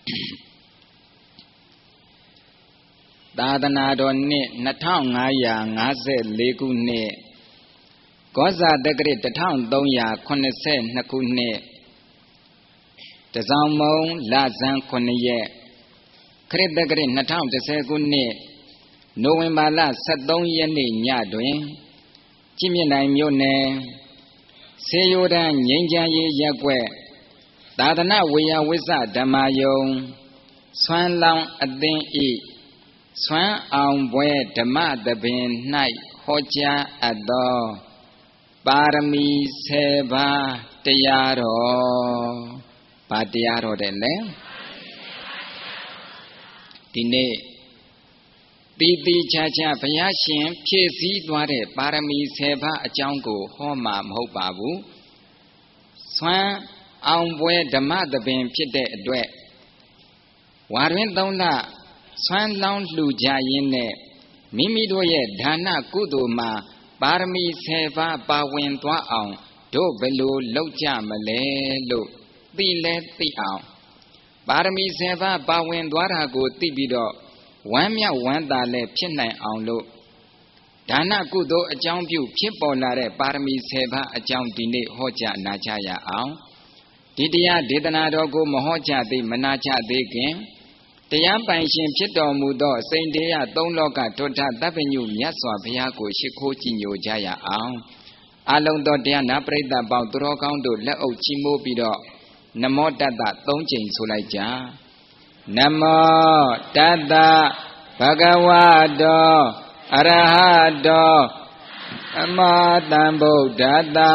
သာသနာတော်နှစ်2554ခုနှစ်ကောဇာတက္ကရာ1382ခုနှစ်တစောင်းမုံလဇန်9ရက်ခရစ်တက္ကရာ2010ခုနှစ်နိုဝင်ဘာလ13ရက်နေ့ညတွင်ကြည်မြင့်နိုင်မြို့နယ်ဆေးရိုးတန်းငြိမ်းချမ်းရေးရပ်ကွက်သာသနာဝေယဝိဇ္ဇဓမ္မာယုံဆွမ်းလောင်းအသင်းဤဆွမ်းအောင်ပွဲဓမ္မသဘင်၌ဟောကြားအပ်သောပါရမီ10ပါးတရားတော်ဘာတရားတော်တဲ့လဲဒီနေ့တီတီချာချာဘုရားရှင်ဖြည့်ဆည်းသွားတဲ့ပါရမီ10ပါးအကြောင်းကိုဟောမှာမဟုတ်ပါဘူးဆွမ်းအောင်ပွဲဓမ္မသဘင်ဖြစ်တဲ့အတွက်ဝါတွင်3လဆွမ်းလောင်းလှူကြရင်းနဲ့မိမိတို့ရဲ့ဒါနကုသိုလ်မှာပါရမီ10ပါးပါဝင်သွားအောင်တို့ဘယ်လိုလုပ်ကြမလဲလို့သိလဲသိအောင်ပါရမီ10ပါးပါဝင်သွားတာကိုသိပြီးတော့ဝမ်းမြောက်ဝမ်းသာလည်းဖြစ်နိုင်အောင်လို့ဒါနကုသိုလ်အကြောင်းပြုဖြစ်ပေါ်လာတဲ့ပါရမီ10ပါးအကြောင်းဒီနေ့ဟောကြားနာကြားရအောင်ဒီတရားဒေသနာတော်ကိုမဟောကြားသေးမနာကြားသေးခင်တရားပိုင်ရှင်ဖြစ်တော်မူသောစိန်တရား3လောကထွဋ္ဌသဗ္ဗညုမြတ်စွာဘုရားကိုရှိခိုးကြည်ညိုကြရအောင်အလုံးသောတရားနာပရိသတ်ပေါင်းသူတော်ကောင်းတို့လက်အုပ်ချီးမိုးပြီးတော့နမောတတ္တ3ကြိမ်ဆိုလိုက်ကြနမောတတ္တဘဂဝတောအရဟတောအမတံဗုဒ္ဓတ္တ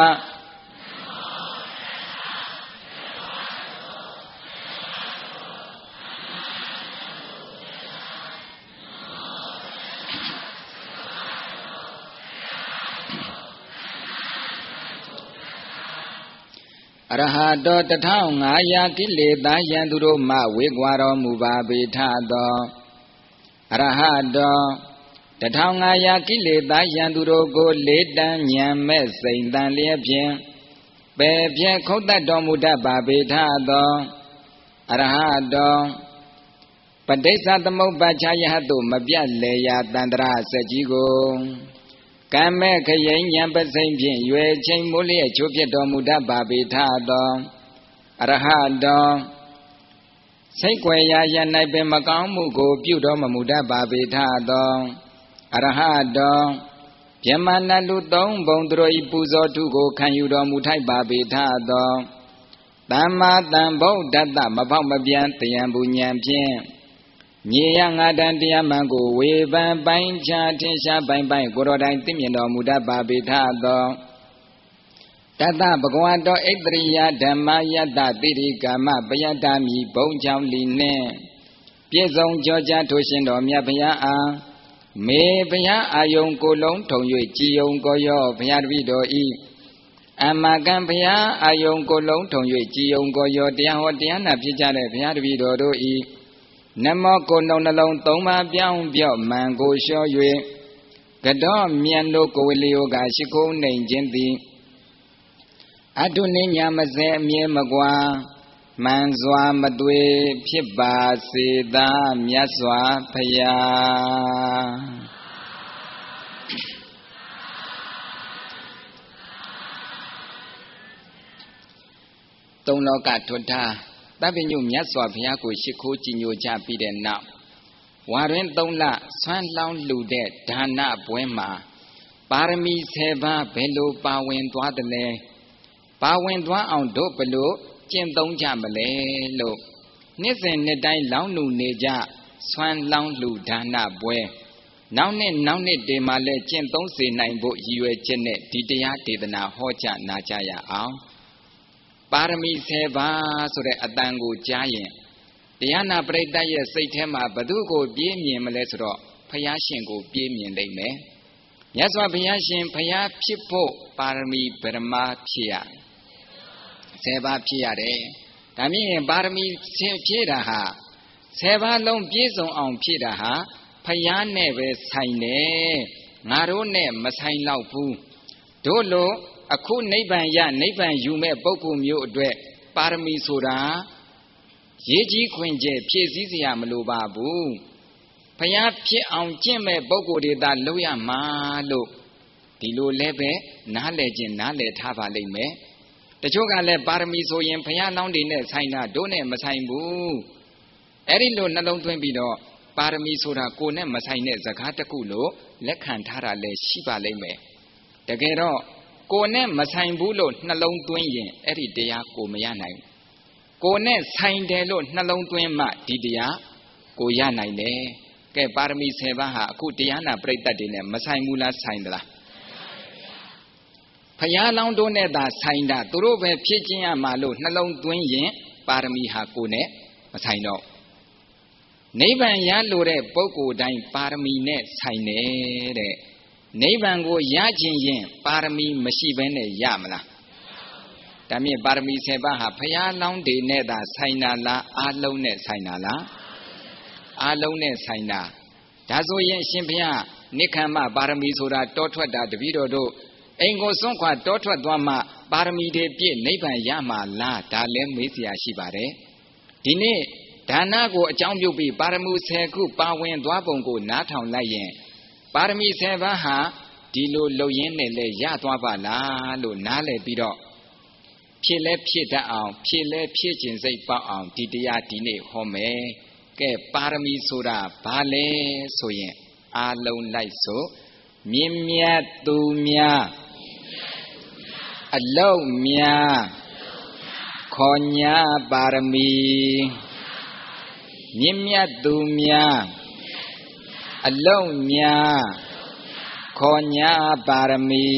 အရဟတော1500ကိလေသာယံသူတို့မှဝေကွာတော်မူပါပေထသောအရဟတော1500ကိလေသာယံသူတို့ကိုလေးတန်းဉာဏ်မဲ့စိန်တန်လျက်ဖြင့်ပယ်ဖြဲခုတ်တတ်တော်မူတတ်ပါပေထသောအရဟတောပဋိစ္စသမုပ္ပါချယဟတုမပြတ်လေရာတန္တရာစက်ကြီးကိုကံမဲ့ခရိဉဏ်ပစိမ့်ဖြင့်ရွယ်ချိန်မိုးလျက်ချိုးပြတော်မူတတ်ပါပေထသောအရဟတောစိတ်ွယ်ရာရ၌ပင်မကောင်းမှုကိုပြုတော်မမူတတ်ပါပေထသောအရဟတောဗြဟ္မာနလူ3ဘုံသူတို့၏ပူဇော်ထုကိုခံယူတော်မူထိုက်ပါပေထသောသမ္မာသမ္ဗုဒ္ဓတ္တမဖောက်မပြန်တရားပူဉဏ်ဖြင့်မြေရငါတန်တရားမှန်ကိုဝေဖန်ပိုင်းခြားထင်ရှားပိုင်းပိုင်းကိုယ်တော်တိုင်သိမြင်တော်မူတတ်ပါပေထသောတတ္တဘဂဝတောဣတရိယဓမ္မယတ္တတိရိကာမပယတ္တမိဘုံချောင်းလီနှင့်ပြည့်စုံကြောကြားထိုရှင်တော်မြတ်ဘုရားအားမေဘုရားအာယုံကိုလုံးထုံ၍ကြည်ယုံကိုရောဘုရားတပည့်တော်ဤအမကံဘုရားအာယုံကိုလုံးထုံ၍ကြည်ယုံကိုရောတရားဟောတရားနာဖြစ်ကြတဲ့ဘုရားတပည့်တော်တို့ဤနမောကိုနှုတ်နှလုံး3ပါးပြောင်းပြော့မှန်ကိုလျှော်၍ကတော်မြတ်တို့ကိုဝေလျောကရှိခိုးနိုင်ခြင်းသည်အတုနိညာမစဲအမြဲမကွာမှန်စွာမသွေဖြစ်ပါစေသာမြတ်စွာဘုရား3လောကထွဋ္ဌသဗ္ဗညုမြတ်စွာဘုရားကိုရှိခိုးကြည်ညိုကြပြီးတဲ့နောက်ဝါတွင်3လဆွမ်းလောင်းလှူတဲ့ဒါနပွဲမှာပါရမီ10ပါးဘယ်လိုပါဝင်သွားသလဲပါဝင်သွားအောင်တို့ဘယ်လိုကျင့်သုံးကြမလဲလို့နှစ်စဉ်နှစ်တိုင်းလောင်းလှူနေကြဆွမ်းလောင်းလှူဒါနပွဲနောက်နှစ်တွေမှာလည်းကျင့်သုံးစေနိုင်ဖို့ရည်ရွယ်ချက်နဲ့ဒီတရားဒေသနာဟောကြားနာကြားရအောင်ပါရမီ10ပါးဆိုတဲ့အတန်ကိုကြားရင်တရားနာပရိသတ်ရဲ့စိတ်ထဲမှာဘသူကိုပြေးမြင်မလဲဆိုတော့ဘုရားရှင်ကိုပြေးမြင်လိမ့်မယ်မြတ်စွာဘုရားရှင်ဘုရားဖြစ်ဖို့ပါရမီဗရမဖြစ်ရ10ပါးဖြစ်ရတယ်ဒါမြင်ရင်ပါရမီဖြည့်တာဟာ10ပါးလုံးပြည့်စုံအောင်ဖြည့်တာဟာဘုရားနဲ့ပဲဆိုင်တယ်ငါတို့နဲ့မဆိုင်တော့ဘူးတို့လိုအခုနိဗ္ဗာန်ရနိဗ္ဗာန်ယူမဲ့ပုဂ္ဂိုလ်မျိုးအတွက်ပါရမီဆိုတာရေးကြီးခွင့်ကျဲဖြည့်စည်းစရာမလိုပါဘူးဘုရားဖြစ်အောင်ကျင့်မဲ့ပုဂ္ဂိုလ်တွေသာလုပ်ရမှာလို့ဒီလိုလည်းပဲနားလည်ခြင်းနားလည်ထားပါလိမ့်မယ်တချို့ကလည်းပါရမီဆိုရင်ဘုရားလောင်းတွေနဲ့ဆိုင်တာတို့နဲ့မဆိုင်ဘူးအဲ့ဒီလိုနှလုံးသွင်းပြီးတော့ပါရမီဆိုတာကိုယ်နဲ့မဆိုင်တဲ့စကားတစ်ခုလို့လက်ခံထားတာလည်းရှိပါလိမ့်မယ်တကယ်တော့ကိုယ်နဲ့မဆိုင်ဘူးလို့နှလုံးသွင်းရင်အဲ့ဒီတရားကိုမရနိုင်ဘူးကိုယ်နဲ့ဆိုင်တယ်လို့နှလုံးသွင်းမှဒီတရားကိုရနိုင်တယ်ကဲပါရမီ10ပါးဟာအခုတရားနာပရိသတ်တွေနဲ့မဆိုင်ဘူးလားဆိုင်သလားဘုရားလောင်းတို့နဲ့သာဆိုင်တာသူတို့ပဲဖြစ်ခြင်းရမှာလို့နှလုံးသွင်းရင်ပါရမီဟာကိုယ်နဲ့မဆိုင်တော့နိဗ္ဗာန်ရလို့တဲ့ပုဂ္ဂိုလ်တိုင်းပါရမီနဲ့ဆိုင်တယ်တဲ့နိဗ္ဗာန်ကိုရခြင်းရင်ပါရမီမရှိဘဲနဲ့ရမလားဒါမြင့်ပါရမီ10ပါးဟာဘုရားလောင်းတွေနဲ့သာဆိုင်တာလားအားလုံးနဲ့ဆိုင်တာလားအားလုံးနဲ့ဆိုင်တာဒါဆိုရင်ရှင်ဘုရားနိက္ခမပါရမီဆိုတာတောထွက်တာတပည့်တော်တို့အိမ်ကိုစွန့်ခွာတောထွက်သွားမှပါရမီတွေပြည့်နိဗ္ဗာန်ရမှာလားဒါလည်းမေးစရာရှိပါတယ်ဒီနေ့ဒါနကိုအကြောင်းပြုပြီးပါရမီ10ခုပါဝင်သွားပုံကိုနားထောင်လိုက်ရင်ပါရမီ10ပါးဟာဒီလိုလှုပ်ရင်းနဲ့လဲရသွားပါလားလို့နားလည်ပြီးတော့ဖြစ်လဲဖြစ်တတ်အောင်ဖြစ်လဲဖြစ်ခြင်းစိတ်ပေါက်အောင်ဒီတရားဒီနေ့ဟောမယ်ကဲပါရမီဆိုတာဘာလဲဆိုရင်အားလုံးလိုက်ဆိုမြင့်မြတ်သူများအလုံးများခေါ်ညာပါရမီမြင့်မြတ်သူများအလုံးများခေါ်ညာပါရမီ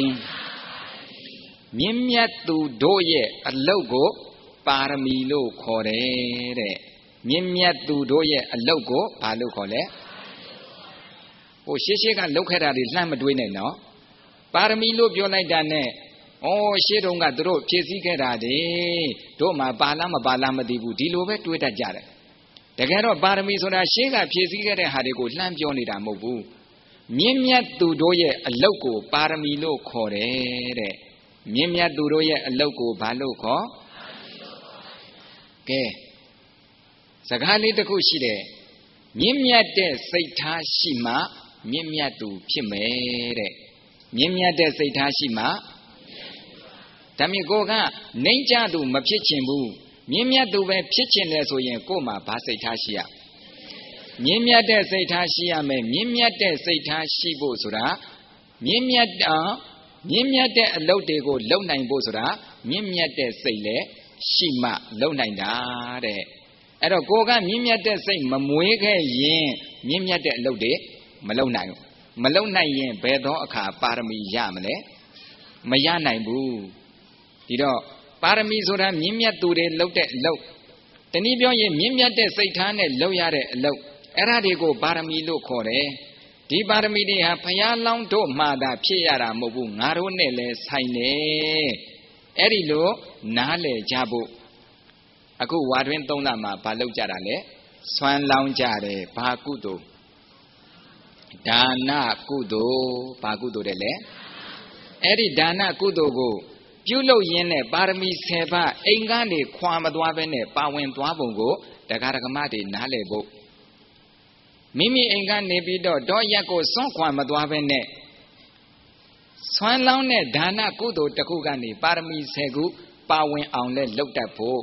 မြင့်မြတ်သူတို့ရဲ့အလုပ်ကိုပါရမီလို့ခေါ်တယ်တဲ့မြင့်မြတ်သူတို့ရဲ့အလုပ်ကိုဘာလို့ခေါ်လဲဟိုရှေးကလုပ်ခဲ့တာတွေလှမ်းမတွေးနဲ့နော်ပါရမီလို့ပြောလိုက်တာနဲ့ဩရှေးတုန်းကသူတို့ဖြည့်ဆည်းခဲ့တာတွေတို့မှပါလားမပါလားမသိဘူးဒီလိုပဲတွေးတတ်ကြတယ်တကယ်တော့ပါရမီဆိုတာရှေးကဖြည့်ဆည်းခဲ့တဲ့ဟာတွေကိုလှမ်းပြောနေတာမဟုတ်ဘူးမြင့်မြတ်သူတို့ရဲ့အလုပ်ကိုပါရမီလို့ခေါ်တယ်တဲ့မြင့်မြတ်သူတို့ရဲ့အလုပ်ကိုဘာလို့ခေါ်ကဲစကားလေးတစ်ခုရှိတယ်မြင့်မြတ်တဲ့စိတ်ထားရှိမှမြင့်မြတ်သူဖြစ်မယ်တဲ့မြင့်မြတ်တဲ့စိတ်ထားရှိမှဒါမြင်ကိုကနှိမ့်ကြသူမဖြစ်ချင်ဘူးမြင့်မြတ်သူပဲဖြစ်ချင်တယ်ဆိုရင်ကို့မှာဘာစိတ်ထားရှိရမြင့်မြတ်တဲ့စိတ်ထားရှိရမယ်မြင့်မြတ်တဲ့စိတ်ထားရှိဖို့ဆိုတာမြင့်မြတ်တဲ့အလုပ်တွေကိုလုပ်နိုင်ဖို့ဆိုတာမြင့်မြတ်တဲ့စိတ်လည်းရှိမှလုပ်နိုင်တာတဲ့အဲ့တော့ကိုကမြင့်မြတ်တဲ့စိတ်မမွေးခဲ့ရင်မြင့်မြတ်တဲ့အလုပ်တွေမလုပ်နိုင်ဘူးမလုပ်နိုင်ရင်ဘယ်သောအခါပါရမီရမလဲမရနိုင်ဘူးဒီတော့ပါရမီဆိုတာမြင့်မြတ်သူတွေလုပ်တဲ့အလုပ်တနည်းပြောရင်မြင့်မြတ်တဲ့စိတ်ထားနဲ့လုပ်ရတဲ့အလုပ်အဲ့ဒါတွေကိုပါရမီလို့ခေါ်တယ်ဒီပါရမီတွေဟာဘုရားလောင်းတို့မှသာဖြစ်ရတာမဟုတ်ဘူးငါတို့နဲ့လည်းဆိုင်နေအဲ့ဒီလိုနားလည်ကြဖို့အခုဝါတွင်3လမှာဘာလုပ်ကြတာလဲဆွမ်းလောင်းကြတယ်ဘာကုသိုလ်ဒါနကုသိုလ်ဘာကုသိုလ်တဲ့လဲအဲ့ဒီဒါနကုသိုလ်ကိုပြုလုပ်ရင်းနဲ့ပါရမီ10ပါးအိမ်ကနေခွာမသွားဘဲနဲ့ပါဝင်သွားပုံကိုတရားဓမ္မတွေနားလည်ဖို့မိမိအိမ်ကနေပြီးတော့ရက်ကိုစွန့်ခွာမသွားဘဲနဲ့ဆွမ်းလောင်းတဲ့ဒါနကုသိုလ်တစ်ခုကနေပါရမီ10ခုပါဝင်အောင်လဲလုပ်တတ်ဖို့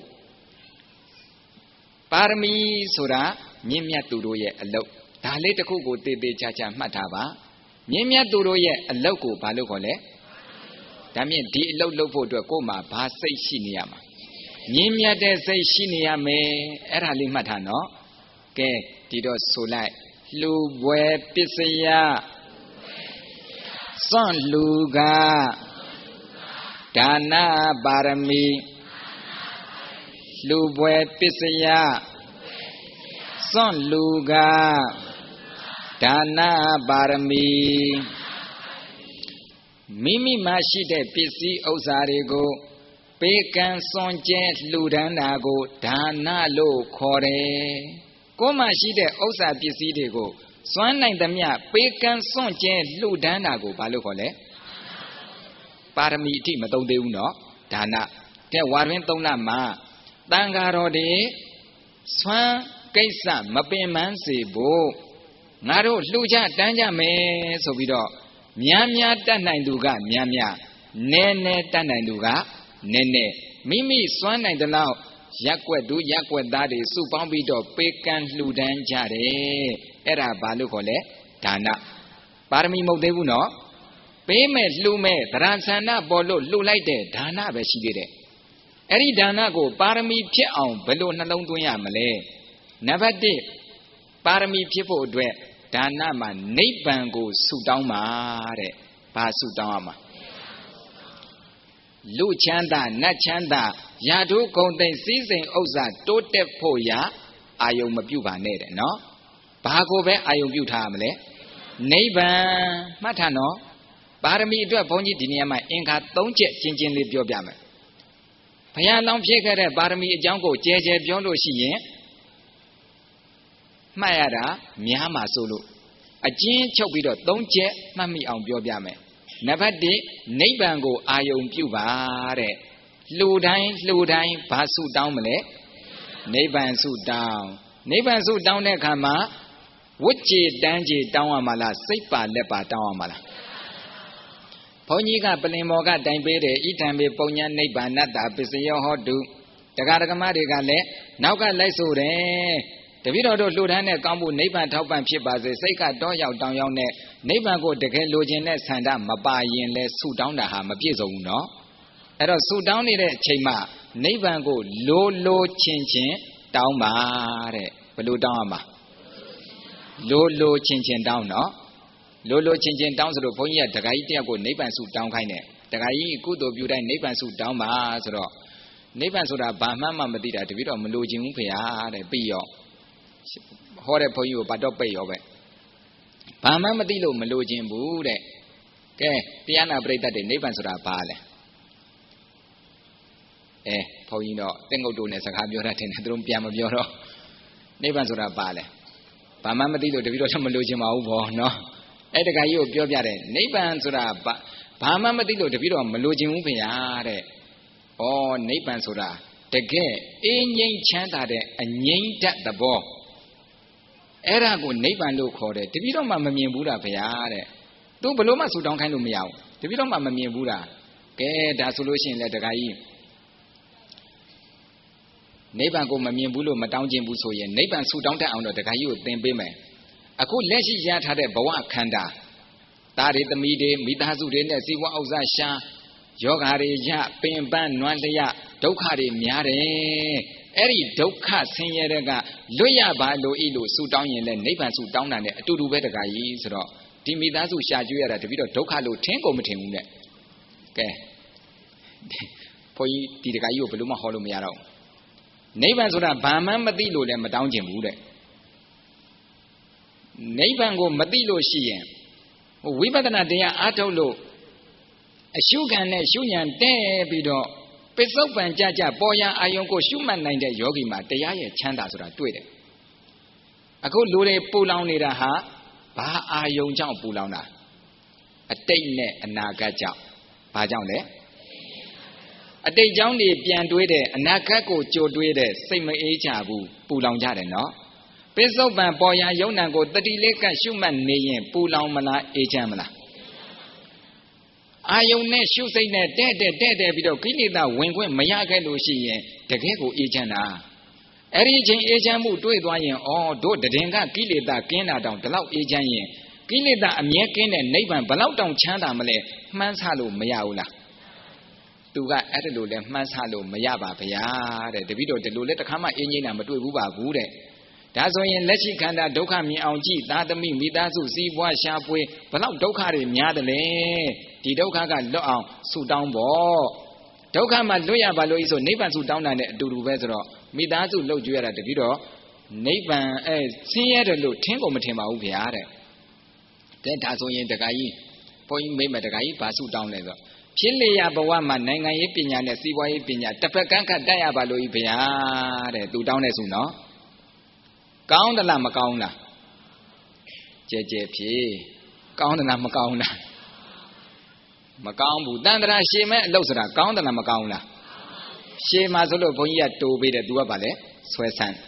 ပါရမီဆိုတာမြင့်မြတ်သူတို့ရဲ့အလုပ်ဒါလေးတစ်ခုကိုတည်တည်ချာချာမှတ်ထားပါမြင့်မြတ်သူတို့ရဲ့အလုပ်ကိုဘာလို့ခေါ်လဲဒါမြင့်ဒီအလုပ်လုပ်ဖို့အတွက်ကိုယ်မှာဘာစိတ်ရှိနေရမှာမြင့်မြတ်တဲ့စိတ်ရှိနေရမယ်အဲ့ဒါလေးမှတ်ထားနော်ကဲဒီတော့ဆိုလိုက်လှူပွဲပစ္စယစွန့်လူကဒါနပါရမီလှူပွဲပစ္စယစွန့်လူကဒါနပါရမီမိမိမှာရှိတဲ့ပစ္စည်းဥစ္စာတွေကိုပေးကမ်းစွန့်ကြဲလှူဒန်းတာကိုဒါနလို့ခေါ်တယ်ကိုယ်မှာရှိတဲ့ဥစ္စာပစ္စည်းတွေကိုစွန့်နိုင်သမျှပေးကမ်းစွန့်ကြဲလှူဒန်းတာကိုဘာလို့ခေါ်လဲပါရမီအထိမသုံးသေးဘူးနော်ဒါနကဲဝါတွင်3လမှာတန်ဃာတော်တွေ Swan Kaisa Mapinman Sibo Naro Luja Danjame Sobido Miamia Tananduga Miamia Nene Tananduga Nene Mimi Swan and the Lao Yakwedu Yakwedadi Supambido Pekan Ludan Jare Era Balukole Dana Parmi Modebuno Payme Lume Transana Bolo Lulaide Dana Beshide Eri Dana go Parmi Pion below Nalonduya Malay Never did Parmi people dwe Dana man Nebango Sudamare Pasudama Luchanda Nachanda Yadu Konde season Oza Tote Poya Ayom Buba Nede no Bagobe Ayom Butamle Neighbor Matano Parami do a pony dinama inca don't jet changing lip your bama. Paya long figure Parami Jango Jeje Biondo Shien Mayada Miama Sulu a gin chobido don't jet mammy on your bama. Never did Neighbango Ayom Bubare Ludine Pasu down male Neighban suit down Neighban suit down there kama Wuchi Danji Dawamala Sipa Lepa Dawamala Ponyga Pelimoga Dambede Itambe Ponya Neighban Nata Pisayo Hodu Tagaragamadiga Nauka Lesure The video to Ludane Kambu Neighban Topan Chipas Seka Doya down your neck Neighban go the Logene Sanda Mabai and let suit down the Hama Piso no At a suit down in a chema Neighban go low chin down mare Peludama Low chin down no Lolo chin down to the point the guy go Neighban suit down kind the guy good of you then Neighban suit down Masro Neighban Soda Bama Madida to be on Melojin Pia Pio Hore for you, but don't pay over. Pama Madilo Melojin Bude. Piana break that the neighbors are pale. Poino, tengo dones a have your attendant, Piama Bioro. Neighbors are pale. Pama Madilo, the video of Melojin over, no? Edagayo Biobare, neighbors are Pama Madilo, the video of Melojin Piare. Oh, neighbors are. The gay, in yen chanted and yen that the ball. Era go Neighban look for it. The video Mamma Buddha Piare. Do Paloma so don't kind of meow. The video Mamma Buddha. Get that solution let the guy in. Neighban go Mamma Bulo, Madame Jimbuso, and Neighban so down under the Gayu, then Bime. A good leshy yet had a Bawa Kanda. That is the media, Midazu, then see what Ozasha. Yogari ya, Pin Ban, Nwandaya, Dokari Miare. Eri Doka Senyerega, Loya Balo Ilu, Sudan and Neighban Sudan and to do better guys. Timidazu Shajuera, the video Dokalo Tango Matin. Okay. Poi did the Gayu Paluma Holomiaro. Neighban Suda Bama Madilo and Madame Jimude. Neighban go Madilo Shien. We better not there Atolo. A sugar and a shunian debido. Pesopan Jaja Boya Ayonko Shuman Nine Yogi Mataya Chandas or Twitter. A good Lure Pulaunida ha, Ba Ayon Jao Pulauna. A Dane and Nagaja. Pajane. A day Johnny Pianduide, a Nakako Joduide, same age Abu, Pulaunjade no. Pesopan Boya Yonango, the Dileka Shuman Nayan, Pulaumana Ejamala. Ayone shooting dead video Kinida when Mayaka Lucy, the Gego Ejana. Erigin Ejamu do it or do the Denga Kilida Kena down the loud Ejan. Kilida American and Neighbor Balau down Chanda Male, Manshalo Mayaula. To that attitude, Manshalo Mayaba Paya, the video the Luleta Kama Engine and Matu Buba Bude. That's why in Lechikanda Dokami Auji, Dadami, Midazu, see what sharpway, but out Dokari Miadale. The Doka got out, Sudan ball. Dokama Loya Baloiso, Neighban Sudan and Duru Vezro, Midazu low you at the video. Neighban, see at a low tingle Matima Upiare. Then Tazo in the Gai, point made by the Gai Pasu down leather. Chile Abawama, Nanga Ipina, and Siwa Ipina, Tapakanka Diabalo Ipia, do down as you know. Count the Lama Kauna JJP, count the Lama Kauna Macau, Dandra, Shema, Losra, count the Lama Kauna Shema Zolo Poya to be the Duabale, Swesan.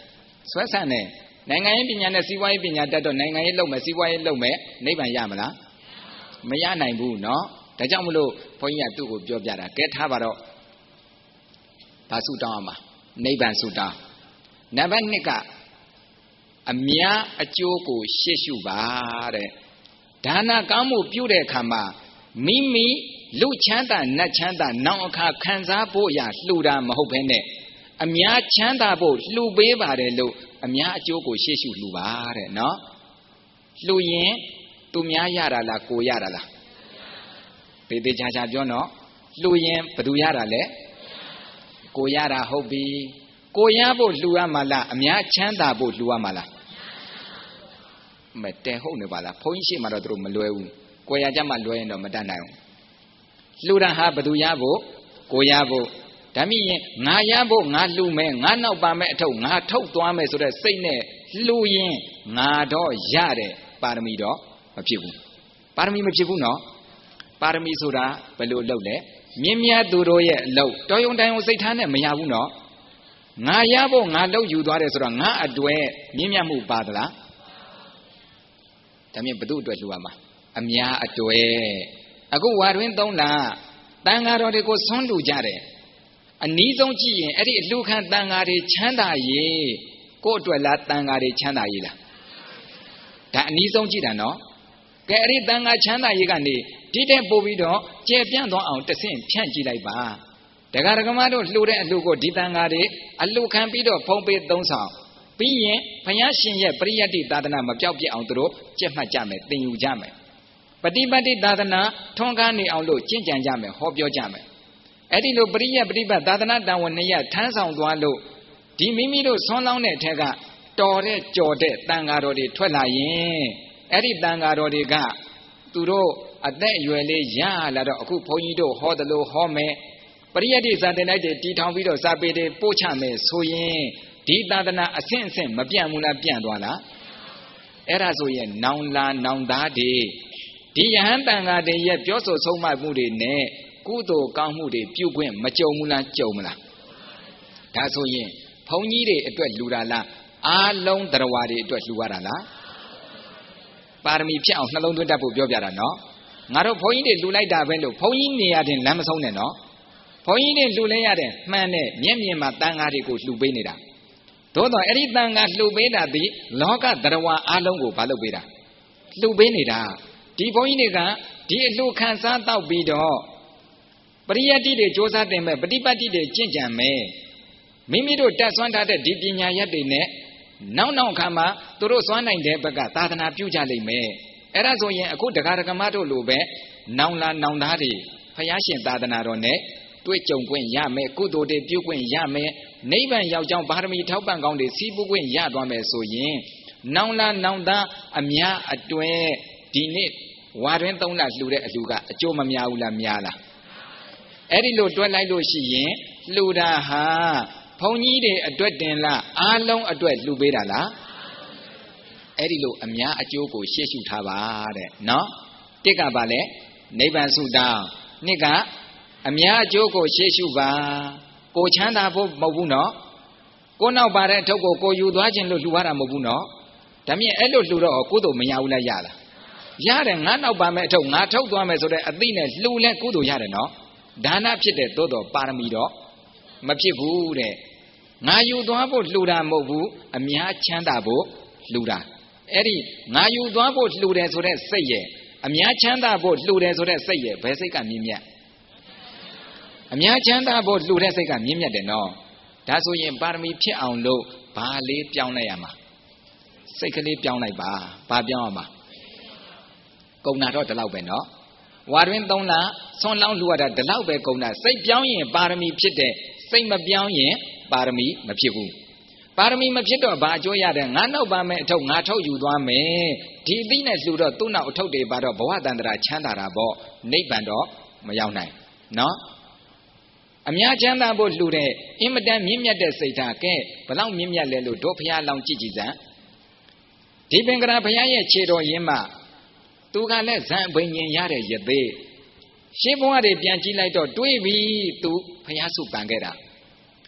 ဆွဲဆန့်တယ်နိုင်ငံရေးပညာနဲ့စီးပွားရေးပညာတတ်တော့နိုင်ငံရေးလုပ်မယ်စီးပွားရေးလုပ်မယ်နိဗ္ဗာန်ရမလားမရနိုင်ဘူးเนาะဒါကြောင့်မလို့ဘုန်းကြီးကသူ့ကိုပြောပြတာကဲထားပါတော့ဘာဆုတောင်းအောင်ပါနိဗ္ဗာန်ဆုတောင်းနံပါတ်1ကအများအကျိုးကိုရှေ့ရှုပါတဲ့ဒါနကောင်းမှုပြုတဲ့အခါမှာမိမိလူချမ်းသာနတ်ချမ်းသာနောင်အခါခံစားဖို့ရလှူတာမဟုတ်ဘဲနဲ့အများချမ်းသာဖို့လှူပေးပါတယ်လို့အများအကျိုးကိုရှေ့ရှုလှူပါတဲ့နော်လှူရင်သူများရတာလားကိုရတာလားပေပေချာချာပြောနော်လှူရင်ဘယ်သူရတာလဲကိုရတာဟုတ်ပြီကိုရဖို့လှူရမှာလားအများချမ်းသာဖို့လှူရမှာလားမတဲဟုတ်နေပါလားဘုန်းကြီးရှိမှတော့သူတို့မလွဲဘူးကိုရကြမှာလွဲရင်တော့မတတ်နိုင်ဘူးလှူတာဟာဘယ်သူရဖို့ကိုရဖို့ဒါမြင်ရင်ငါရဖို့ငါလှူမယ်ငါနောက်ပါမယ်အထုပ်ငါထုတ်သွားမယ်ဆိုတဲ့စိတ်နဲ့လှူရင်ငါတော့ရတဲ့ပါရမီတော့မဖြစ်ဘူးပါရမီမဖြစ်ဘူးနော်ပါရမီဆိုတာဘယ်လိုလုပ်လဲမြင့်မြတ်သူတို့ရဲ့အလုပ်တော်ယုံတိုင်ယုံစိတ်ထားနဲ့မရဘူးနော်ငါရဖို့ငါလှုပ်ယူသွားတယ်ဆိုတော့ငါအတွက်မြင့်မြတ်မှုပါသလားဒါမြင်ဘု து အတွက်လှူရမှာအများအတွက်အခုဝါတွင်3လတန်ဃာတော်တွေကိုဆွန်းလှူကြတယ်အနည်းဆုံးကြည့်ရင်အဲ့ဒီအလှခံတန်ဃာတွေချမ်းသာရေးကိုယ့်အတွက်လားတန်ဃာတွေချမ်းသာရေးလားဒါအနည်းဆုံးကြည့်တာနော်ကဲအဲ့ဒီတန်ဃာချမ်းသာရေးကနေဒီတဲ့ပို့ပြီးတော့ကျေပြန့်သွားအောင်တဆင့်ဖြန့်ကြည့်လိုက်ပါဒကာဒကမတို့လှူတဲ့အလှကိုဒီတန်ဃာတွေအလှခံပြီးတော့ဖုံးပေးသုံးဆောင်ပြီးရင်ဘုရားရှင်ရဲ့ပရိယတ္တိသာသနာမပြောက်ပြစ်အောင်သူတို့ကြက်မှတ်ကြမယ်သင်ယူကြမယ်ပฏิပတ်တိသာသနာထွန်းကားနေအောင်လို့ကျင့်ကြံကြမယ်ဟောပြောကြမယ်အဲ့ဒီလိုပရိယတ်ပฏิပတ်သာသနာတန်ဝန်2ရပ်ထမ်းဆောင်သွားလို့ဒီမိမိတို့ဆွမ်းလောင်းတဲ့အထက်ကတော်တဲ့ကြော်တဲ့တန်ဃာတော်တွေထွက်လာရင်အဲ့ဒီတန်ဃာတော်တွေကသူတို့အသက်အရွယ်လေးရလာတော့အခုဘုန်းကြီးတို့ဟောတယ်လို့ဟောမယ်ပရိယတ္တိဇာတင်လိုက်တွေတီထောင်ပြီးတော့စာပေတွေပို့ချမယ်ဆိုရင်ဒီသာသနာအဆင့်အဆင့်မပြန့်ဘူးလားပြန့်သွားလားအဲ့ဒါဆိုရင်နောင်လာနောင်သားတွေဒီယဟန်တန်ဃာတွေရဲ့ပြောဆိုဆုံးမမှုတွေနဲ့ကုသိုလ်ကောင်းမှုတွေပြုခွင့်မကြုံဘူးလားကြုံမလားဒါဆိုရင်ဘုန်းကြီးတွေအတွက်လှူတာလားအားလုံးတရားဝါတွေအတွက်လှူရတာလားပါရမီဖြစ်အောင်နှလုံးသွင်းတတ်ဖို့ပြောပြတာနော်ငါတို့ဘုန်းကြီးတွေလှူလိုက်တာပဲလို့ဘုန်းကြီးနေရာတင်လမ်းမဆုံးနဲ့နော်ဘုန်းကြီးတွေလှူလဲရတယ်မှန်တဲ့မျက်မြင်မှာတန်ဃာတွေကိုလှူပေးနေတာသို့တော့အဲ့ဒီတန်ဃာလှူပေးတာဒီလောကတရားဝါအားလုံးကိုမလုပ်ပေးတာလှူပေးနေတာဒီဘုန်းကြီးတွေကဒီအလှခံစားတောက်ပြီးတော့ပရိယတ္တိတွေစ조사တင်မဲ့ပฏิပတ်တိတွေကျင့်ကြံမယ်မိမိတို့တက်ဆွမ်းထားတဲ့ဒီပညာရက်တွေနဲ့နောက်အခါမှာသူတို့စွမ်းနိုင်တဲ့ဘက်ကသာသနာပြုကြလိမ့်မယ်အဲ့ဒါဆိုရင်အခုဒကာဒကမတို့လိုပဲနောင်လာနောင်သားတွေဖယားရှင်သာသနာတော်နဲ့တွေ့ကြုံခွင့်ရမယ်ကုသိုလ်တွေပြုခွင့်ရမယ်နိဗ္ဗာန်ရောက်ကြောင်းပါရမီထောက်ပံ့ကောင်းတွေစီးပူးခွင့်ရသွားမယ်ဆိုရင်နောင်လာနောင်သားအများအတွက်ဒီနေ့ဝါတွင်3လလှူတဲ့အလှကအကျိုးမများဘူးလားများလားအဲ့ဒီလိုတွက်လိုက်လို့ရှိရင်လှူတာဟာဘုန်းကြီးတွေအတွက်တင်လားအားလုံးအတွက်လှူပေးတာလားအဲ့ဒီလိုအများအကျိုးကိုရှေ့ရှုထားပါတဲ့နော်တစ်ကပါလေနိဗ္ဗာန်ဆုတောင်းနှစ်ကအများအကျိုးကိုရှေ့ရှုပါကိုချမ်းသာဖို့မဟုတ်ဘူးနော်ကိုနောက်ပါတဲ့အထုပ်ကိုယူသွားခြင်းလို့လှူရတာမဟုတ်ဘူးနော်ဒါမြင်အဲ့လိုလှူတော့ကုသိုလ်မရဘူးလားရလားရတယ်ငါနောက်ပါမဲ့အထုပ်ငါထုတ်သွားမယ်ဆိုတဲ့အသိနဲ့လှူလဲကုသိုလ်ရတယ်နော်ဒါနဖြစ်တဲ့သို့တော်ပါရမီတော့မဖြစ်ဘူးတဲ့ငါယူသွားဖို့လှူတာမဟုတ်ဘူးအများချမ်းသာဖို့လှူတာအဲ့ဒီငါယူသွားဖို့လှူတယ်ဆိုတဲ့စိတ်ရဲ့အများချမ်းသာဖို့လှူတယ်ဆိုတဲ့စိတ်ရဲ့ဘယ်စိတ်ကမြင့်မြတ်အများချမ်းသာဖို့လှူတဲ့စိတ်ကမြင့်မြတ်တယ်နော်ဒါဆိုရင်ပါရမီဖြစ်အောင်လို့ဘာလေးပြောင်းလိုက်ရမှာစိတ်ကလေးပြောင်းလိုက်ပါဘာပြောင်းရမှာကုံနာတော့ဒီလောက်ပဲနော်ဝါတွင်3လဆွန်လောင်းလှူရတာဒီလောက်ပဲကုံနာစိတ်ပြောင်းရင်ပါရမီဖြစ်တဲ့စိတ်မပြောင်းရင်ပါရမီမဖြစ်ဘူးပါရမီမဖြစ်တော့ဘာအကျိုးရတဲ့ငါနောက်ပါမယ်အထုပ်ငါထုတ်ယူသွားမယ်ဒီအသိနဲ့လှူတော့သူ့နောက်အထုပ်တွေပါတော့ဘဝတန္တရာချမ်းသာတာပေါ့နိဗ္ဗာန်တော့မရောက်နိုင်နော်အများချမ်းသာဖို့လှူတဲ့အင်မတန်မြင့်မြတ်တဲ့စိတ်ဓာတ်ကဲဘလောက်မြင့်မြတ်လဲလို့တို့ဖရားလောင်းကြည့်ကြည့်စမ်းဒီပင်ကရာဖရားရဲ့ခြေတော်ရင်းမှာသူကလည်းဇံဘိညာဉ်ရတဲ့ရသေးရှင်းဘဝတွေပြန်ကြည့်လိုက်တော့တွေးပြီသူဖရားစုပန်ခဲ့တာ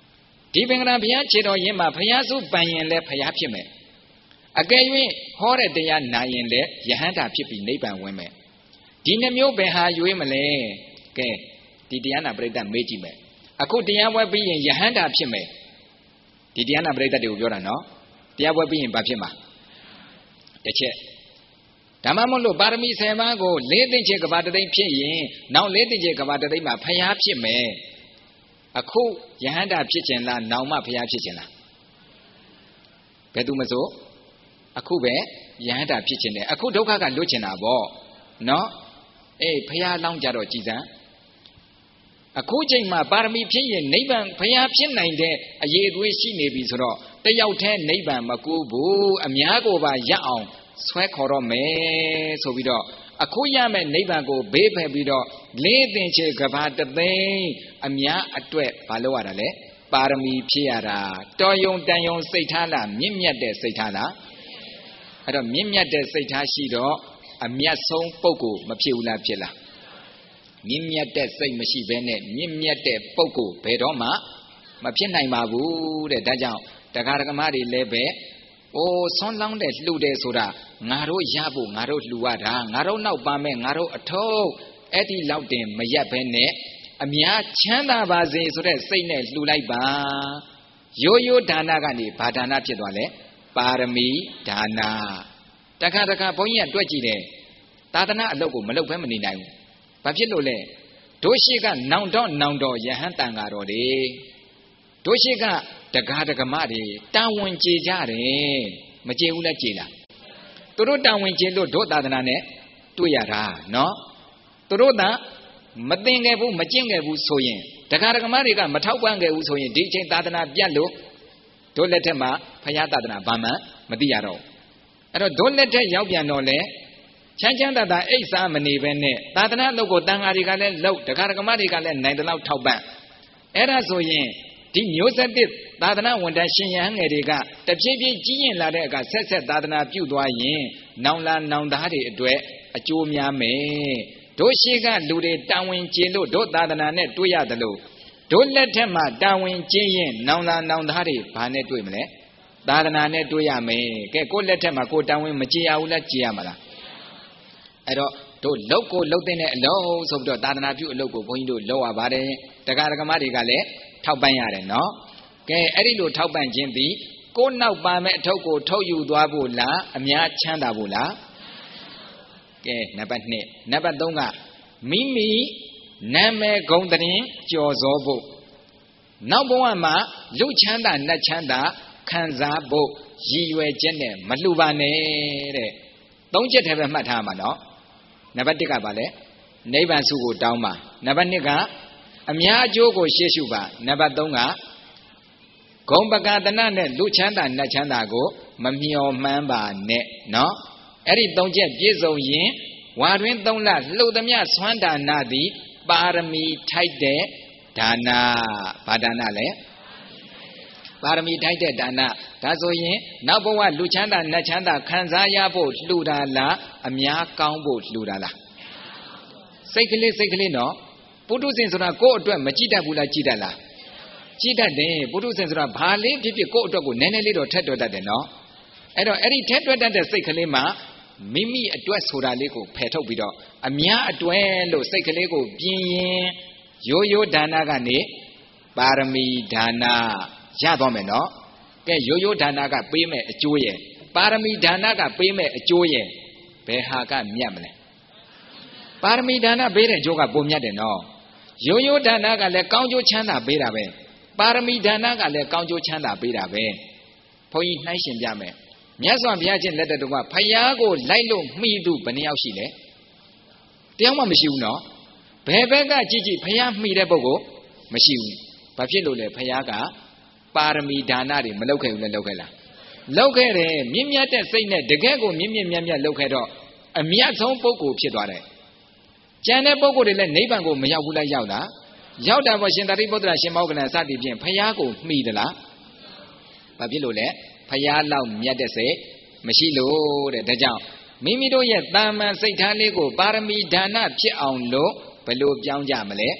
ဒီပင်ကရာဘုရားခြေတော်ရင်မှာဘုရားစုပန်ရင်လည်းဘုရားဖြစ်မယ်အကယ်၍ဟောတဲ့တရားနာရင်လည်းယဟန္တာဖြစ်ပြီးနိဗ္ဗာန်ဝင်မယ်ဒီနှမျိုးဘယ်ဟာရွေးမလဲကဲဒီတရားနာပရိသတ်မေးကြည့်မယ်အခုတရားပွဲပြီးရင်ယဟန္တာဖြစ်မယ်ဒီတရားနာပရိသတ်တွေကိုပြောတာနော်တရားပွဲပြီးရင်ဘာဖြစ်မှာတစ်ချက်ဓမ္မမို့လို့ပါရမီ7ပါးကို၄သိန်းချေကဘာတသိန်းဖြစ်ရင်နောက်၄သိန်းချေကဘာတသိန်းမှာဘုရားဖြစ်မယ်အခုယဟန္တာဖြစ်ခြင်းလားနောင်မှဘုရားဖြစ်ခြင်းလားဘယ်သူမဆိုအခုပဲယဟန္တာဖြစ်ခြင်းတယ်အခုဒုက္ခကလွတ်ခြင်းတာပေါ့နော်အေးဘုရားလောင်းကြတော့ကြည်စမ်းအခုချိန်မှာပါရမီဖြစ်ရင်နိဗ္ဗာန်ဘုရားဖြစ်နိုင်တဲ့အရေးအသွေးရှိနေပြီဆိုတော့တယောက်တည်းနိဗ္ဗာန်မကူဘူးအများကိုပါရအောင်ဆွဲခေါ်တော့မယ်ဆိုပြီးတော့အခုရမယ်နိဗ္ဗာန်ကိုဘေးဖယ်ပြီးတော့၄သိန်းချေကဘာတသိန်းအများအတွက်ဘာလို့ရတာလဲပါရမီဖြစ်ရတာတော်ယုံတန်ယုံစိတ်ထားလားမြင့်မြတ်တဲ့စိတ်ထားလားအဲ့တော့မြင့်မြတ်တဲ့စိတ်ထားရှိတော့အမြတ်ဆုံးပုဂ္ဂိုလ်မဖြစ်ဘူးလားဖြစ်လားမြင့်မြတ်တဲ့စိတ်မရှိဘဲနဲ့မြင့်မြတ်တဲ့ပုဂ္ဂိုလ်ဘယ်တော့မှမဖြစ်နိုင်ပါဘူးတဲ့ဒါကြောင့်တရားဓမ္မတွေလည်းပဲအိုးဆွမ်းလောင်းတဲ့လှူတယ်ဆိုတာငါတို့ရဖို့ငါတို့လှူရတာငါတို့နောက်ပါမဲ့ငါတို့အထုပ်အဲ့ဒီလောက်တင်မရက်ဘဲနဲ့အများချမ်းသာပါစေဆိုတဲ့စိတ်နဲ့လှူလိုက်ပါရိုးရိုးဒါနကနေဘာဒါနဖြစ်သွားလဲပါရမီဒါနတခါတခါဘုန်းကြီးကတွက်ကြည့်တယ်သာသနာအလုပ်ကိုမလုပ်ဘဲမနေနိုင်ဘူးဘာဖြစ်လို့လဲတို့ရှိကနောင်တော့ယဟန်တန်ဃာတော်တွေတို့ရှိကတက္ကဒကမတွေတာဝန်ကျေကြတယ်မကျေဘူးလားကျေလားသူတို့တာဝန်ကျေလို့တို့သာသနာနဲ့တွေ့ရတာနော်သူတို့သာမသိငယ်ဘူးမကျင့်ငယ်ဘူးဆိုရင်တက္ကဒကမတွေကမထောက်ပံ့ခဲ့ဘူးဆိုရင်ဒီအချိန်သာသနာပြတ်လို့တို့လက်ထက်မှာဘုရားသာသနာဘာမှမသိရတော့အဲ့တော့တို့လက်ထက်ရောက်ပြန်တော့လေချမ်းချမ်းသာသာအိတ်စားမနေပဲနဲ့သာသနာ့လုပ်ကိုတန်ဃာတွေကလည်းလုပ်တက္ကဒကမတွေကလည်းနိုင်တဲ့လောက်ထောက်ပံ့အဲ့ဒါဆိုရင်ဒီမျိုးဆက်တစ်သာသနာဝန်ထမ်းရှင်ရဟန်းငယ်တွေကတဖြည်းဖြည်းကြီးရင်လာတဲ့အခါဆက်ဆက်သာသနာပြုသွားရင်နောင်လာနောင်သားတွေအတွက်အကျိုးများမယ်တို့ရှိကလူတွေတာဝန်ကျင်လို့တို့သာသနာနဲ့တွေ့ရတယ်လို့တို့လက်ထက်မှာတာဝန်ကျင်ရင်နောင်လာနောင်သားတွေဘာနဲ့တွေ့မလဲသာသနာနဲ့တွေ့ရမယ်ကဲကိုယ့်လက်ထက်မှာကိုယ်တာဝန်မကျင်ရဘူးလားကျင်ရမလားအဲ့တော့တို့လုပ်ကိုလုပ်တဲ့အလုပ်ဆိုပြီးတော့သာသနာပြုအလုပ်ကိုဘုန်းကြီးတို့လုပ်ရပါတယ်တရားဓမ္မတွေကလည်းထောက်ပံ့ရတယ်နော်ကဲအဲ့ဒီလိုထောက်ပံ့ခြင်းသည်ကိုယ်နောက်ပါမဲ့အထုပ်ကိုထုတ်ယူသွားဖို့လားအများချမ်းသာဖို့လားကဲနံပါတ်2နံပါတ်3ကမိမိနာမည်ဂုဏ်သတင်းကြော်စောဖို့နောက်ဘဝမှာလူချမ်းသာနတ်ချမ်းသာခံစားဖို့ရည်ရွယ်ချက်နဲ့မလှူပါနဲ့တဲ့3ချက်တည်းပဲမှတ်ထားမှာနော်နံပါတ်1ကဘာလဲနိဗ္ဗာန်စုကိုတောင်းပါနံပါတ်2ကအများအကျိုးကိုရှေ့ရှုပါနံပါတ်3ကဂုံပကတနာနဲ့လူချမ်းသာနတ်ချမ်းသာကိုမမျှော်မှန်းပါနဲ့နော်အဲ့ဒီ3ချက်ပြည့်စုံရင်ဝါတွင်3လလှုပ်သမျှဆွမ်းဒါနသည်ပါရမီထိုက်တဲ့ဒါနဘာဒါနလဲပါရမီထိုက်တဲ့ဒါနဒါဆိုရင်နောက်ဘဝလူချမ်းသာနတ်ချမ်းသာခံစားရဖို့လှူတာလားအများကောင်းဖို့လှူတာလားစိတ်ကလေးနော်ပုထုဇဉ်ဆိုတာကိုယ့်အတွက်မကြည့်တတ်ဘူးလားကြည့်တတ်လားကြည့်တတ်တယ်ပုထုဇဉ်ဆိုတာဘာလေးဖြစ်ဖြစ်ကိုယ့်အတွက်ကိုနည်းနည်းလေးတော့ထက်တွက်တတ်တယ်နော်အဲ့တော့အဲ့ဒီထက်တွက်တတ်တဲ့စိတ်ကလေးမှာမိမိအတွက်ဆိုတာလေးကိုဖယ်ထုတ်ပြီးတော့အများအတွက်လို့စိတ်ကလေးကိုပြင်းရင်ရိုးရိုးဒါနကနေပါရမီဒါနရသွားမယ်နော်ကဲရိုးရိုးဒါနကပေးမဲ့အကျိုးရဲ့ပါရမီဒါနကပေးမဲ့အကျိုးရဲ့ဘယ်ဟာကမြတ်မလဲပါရမီဒါနပေးတဲ့အကျိုးကပုံမြတ်တယ်နော်ရိုးရိုးဒါနကလည်းကောင်းကျိုးချမ်းသာပေးတာပဲပါရမီဒါနကလည်းကောင်းကျိုးချမ်းသာပေးတာပဲဘုန်းကြီးနှိုင်းရှင်ပြမယ်မြတ်စွာဘုရားချင်းလက်တော်ကဖယားကိုလိုက်လို့မှီသူဘယ်နှယောက်ရှိလဲတယောက်မှမရှိဘူးနော်ဘယ်ဘက်ကကြည့်ကြည့်ဖယားမှီတဲ့ပုဂ္ဂိုလ်မရှိဘူးဘာဖြစ်လို့လဲဖယားကပါရမီဒါနတွေမလုပ်ခဲ့ဘူးလဲလုပ်ခဲ့လားလုပ်ခဲ့တယ်မြင့်မြတ်တဲ့စိတ်နဲ့တကယ်ကိုမြင့်မြတ်လုပ်ခဲ့တော့အမြတ်ဆုံးပုဂ္ဂိုလ်ဖြစ်သွားတယ်ကျန်တဲ့ပုဂ္ဂိုလ်တွေလည်းနိဗ္ဗာန်ကိုမရောက်ဘူးလားရောက်တာရောက်တာပေါ့ရှင်သာရိပုတ္တရာရှင်မောဂလန်စသည်ဖြင့်ဖယားကိုမှီသလားဘာဖြစ်လို့လဲဖယားလောက်မြတ်တဲ့စိတ်မရှိလို့တဲ့ဒါကြောင့်မိမိတို့ရဲ့တာမန်စိတ်ထားလေးကိုပါရမီဒါနဖြစ်အောင်လို့ဘယ်လိုပြောင်းကြမလဲ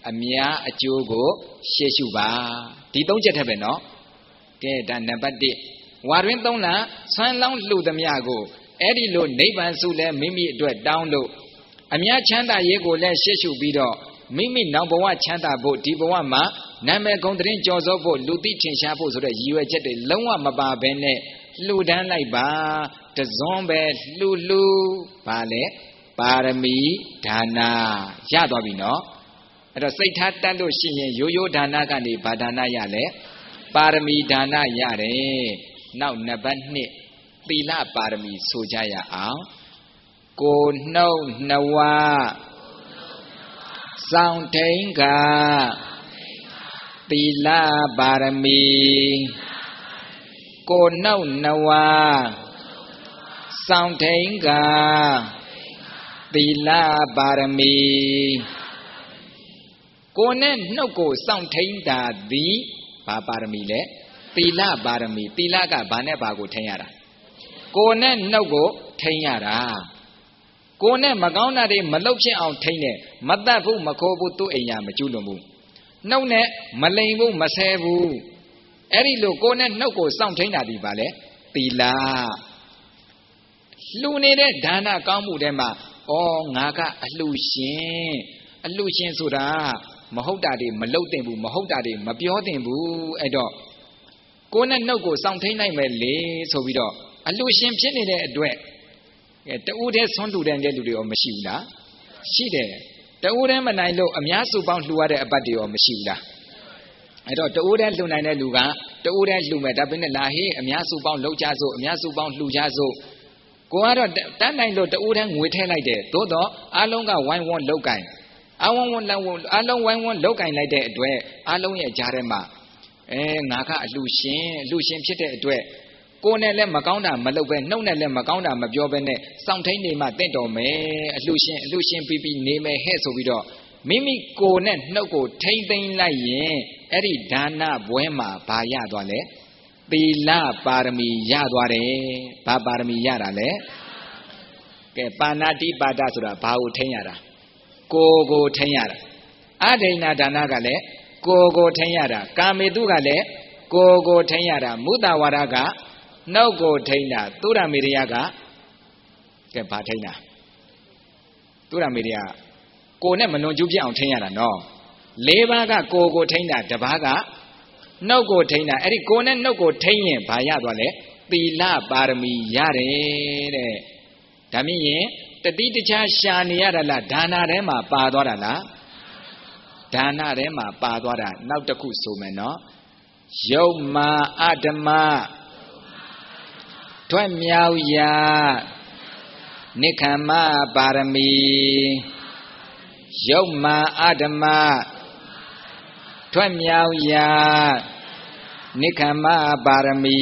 အများအကျိုးကိုရှေ့ရှုပါဒီ၃ချက်ထက်ပဲနော်ကဲဒါနံပါတ်1ဝါတွင်3လဆွမ်းလောင်းလှူသမျှကိုအဲ့ဒီလိုနိဗ္ဗာန်စုလဲမိမိအတွက်တောင်းလို့အများချမ်းသာရေးကိုလည်းရှေ့ရှုပြီးတော့မိမိနောက်ဘဝချမ်းသာဖို့ဒီဘဝမှာနာမည်ဂုဏ်သတင်းကျော်စောဖို့လူသိထင်ရှားဖို့ဆိုတဲ့ရည်ရွယ်ချက်တွေလုံးဝမပါဘဲနဲ့လှူဒန်းလိုက်ပါတစွန်းပဲလှူပါလေပါရမီဒါနာရသွားပြီနော်အဲ့တော့စိတ်ထားတတ်လို့ရှိရင်ရိုးရိုးဒါနာကနေဘာဒါနာရလဲပါရမီဒါနာရတယ်နောက်နံပါတ်2သီလပါရမီဆိုကြရအောင်ကိုနှုတ်နှဝစောင့်ထိန်ကသီလပါရမီကိုနှုတ်နှဝစောင့်ထိန်ကသီလပါရမီကိုနဲ့နှုတ်ကိုစောင့်ထိန်တာသည်ဘာပါရမီလဲသီလပါရမီသီလကဘာနဲ့ဘာကိုထိန်ရတာကိုနဲ့နှုတ်ကိုထိန်ရတာကိုနဲ့မကောင်းတာတွေမလှုပ်ဖြစ်အောင်ထိန်တယ်မတတ်ဘူးမခိုးဘူးသူ့အိမ်ညာမကျူးလွန်ဘူးနှုတ်နဲ့မလိန်ဘူးမဆဲဘူးအဲ့ဒီလိုကိုနဲ့နှုတ်ကိုစောင့်ထိန်တာဒီပါလေသီလလှူနေတဲ့ဒါနကောင်းမှုတွေမှာဩငါကအလှူရှင်ဆိုတာမဟုတ်တာတွေမလှုပ်တင်ဘူးမဟုတ်တာတွေမပြောတင်ဘူးအဲ့တော့ကိုနဲ့နှုတ်ကိုစောင့်ထိန်နိုင်မယ်လေဆိုပြီးတော့အလှူရှင်ဖြစ်နေတဲ့အတွက်တူးတဲ့ဆွမ်းလှူတဲ့လူတွေရောမရှိဘူးလားရှိတယ်တူးတဲ့မနိုင်လို့အများစုပေါင်းလှူရတဲ့အပတ်တွေရောမရှိဘူးလားအဲ့တော့တူးတဲ့လှူနိုင်တဲ့လူကတူးတဲ့လှူမယ်ဒါပေမဲ့လာဟေးအများစုပေါင်းလှုပ်ကြစို့အများစုပေါင်းလှူကြစို့ကိုကတော့တန်းနိုင်လို့တူးတဲ့ငွေထည့်လိုက်တယ်သို့တော့အားလုံးကဝိုင်းဝန်းလောက်ကင်အားလုံးဝိုင်းဝန်းလောက်ကင်လိုက်တဲ့အတွက်အားလုံးရဲ့ကြားထဲမှာငါကအလှူရှင်ဖြစ်တဲ့အတွက်ကိုယ်နဲ့လည်းမကောင်းတာမလုပ်ပဲနှုတ်နဲ့လည်းမကောင်းတာမပြောပဲနဲ့စောင့်ထိန်နေမှတင့်တော်မယ်အလှူရှင်ပြီးနေမယ်ဟဲ့ဆိုပြီးတော့မိမိကိုယ်နဲ့နှုတ်ကိုထိမ့်သိမ့်လိုက်ရင်အဲ့ဒီဒါနဘွဲမှာဘာရသွားလဲသီလပါရမီရသွားတယ်ဘာပါရမီရတာလဲကဲပါဏာတိပါဒဆိုတာဘာကိုထိမ့်ရတာကိုထိမ့်ရတာအဒိဏဒါနကလည်းကိုထိမ့်ရတာကာမေတုကလည်းကိုထိမ့်ရတာမုဒဝါဒကနှုတ်ကိုထိန်းတာသုရမေရိယကကဲဘာထိန်းတာသုရမေရိယကိုနဲ့မလွန်ကျူးပြအောင်ထိန်းရတာနော်၄ပါးကကိုထိန်းတာတစ်ပါးကနှုတ်ကိုထိန်းတာအဲ့ဒီကိုနဲ့နှုတ်ကိုထိန်းရင်ဘာရသွားလဲသီလပါရမီရတယ်တဲ့ဒါမြင်ရင်တတိတခြားရှာနေရတာလားဒါနထဲမှာပါသွားတာလားဒါနထဲမှာပါသွားတာနောက်တစ်ခုဆိုမယ်နော်ယုတ်မာအဓမ္မထွက်မြောက်ရာနိက္ခမပါရမီယုတ်မာအဓမ္မထွက်မြောက်ရာနိက္ခမပါရမီ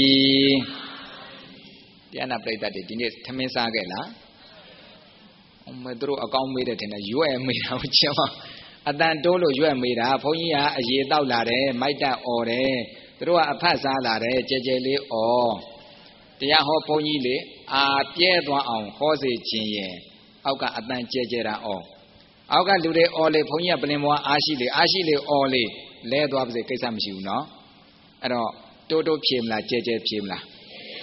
တရားနာပရိသတ်တွေဒီနေ့သမင်းစားခဲ့လားမသူတို့အကောင်းမေးတယ်ထင်တယ်ရွက်မေးတာကိုချင်ပါအတန်တိုးလို့ရွက်မေးတာဘုန်းကြီးကအရေတောက်လာတယ်မိုက်တက်អော်တယ်သူတို့ကအဖတ်စားလာတယ်ကြဲကြဲလေးអော်တရားဟောဘုန်းကြီးလေအာပြဲသွားအောင်ဟောစေခြင်းရဲ့အောက်ကအတန်ကြဲကြဲတာအော်အောက်ကလူတွေអော်လေဘုန်းကြီးကပလင်ဘွားအားရှိလေអော်လေလဲသွားပါစေကိစ္စမရှိဘူးနော်အဲ့တော့တိုးဖြေမလားကြဲကြဲဖြေမလား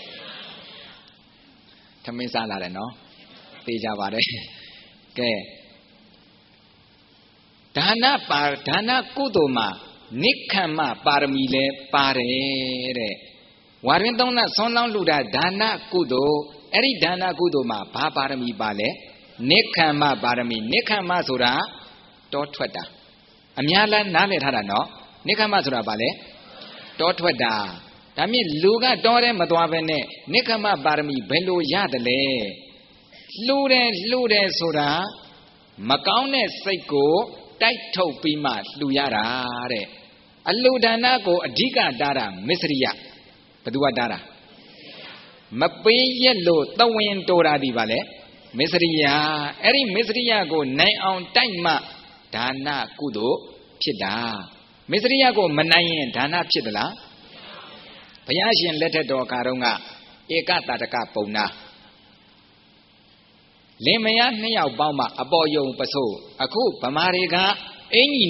သမင်းစားလာတယ်နော်သိကြပါတယ်ကဲဒါနကုသိုလ်မှာနိက္ခမပါရမီလဲပါတယ်တဲ့ဝါရင်သုံးလဆွမ်းလောင်းလှူတာဒါနကုသိုလ်အဲ့ဒီဒါနကုသိုလ်မှာဘာပါရမီပါလဲနိက္ခမပါရမီနိက္ခမဆိုတာတောထွက်တာအများလားနားလည်ထားတာနော်နိက္ခမဆိုတာဘာလဲတောထွက်တာဒါမြင့်လူကတောထဲမသွားဘဲနဲ့နိက္ခမပါရမီဘယ်လိုရတယ်လဲလှူတယ်ဆိုတာမကောင်းတဲ့စိတ်ကိုတိုက်ထုတ်ပြီးမှလှူရတာတဲ့အလှူဒါနကိုအဓိကတားတာမစ္စရိယဘသူကတားတာမပေးရက်လို့သဝင်တိုးတာဒီပါလေမစ္စရိယအဲ့ဒီမစ္စရိယကိုနိုင်အောင်တိုက်မှဒါနကုသိုလ်ဖြစ်တာမစ္စရိယကိုမနိုင်ရင်ဒါနဖြစ်သလားဘုရားရှင်လက်ထက်တော်ခါတုန်းကဧကတာတကပုံနာလင်မယား2ယောက်ပေါင်းမှအပေါ်ယုံပစိုးအခုဗမာတွေကအင်ကြီးနဲ့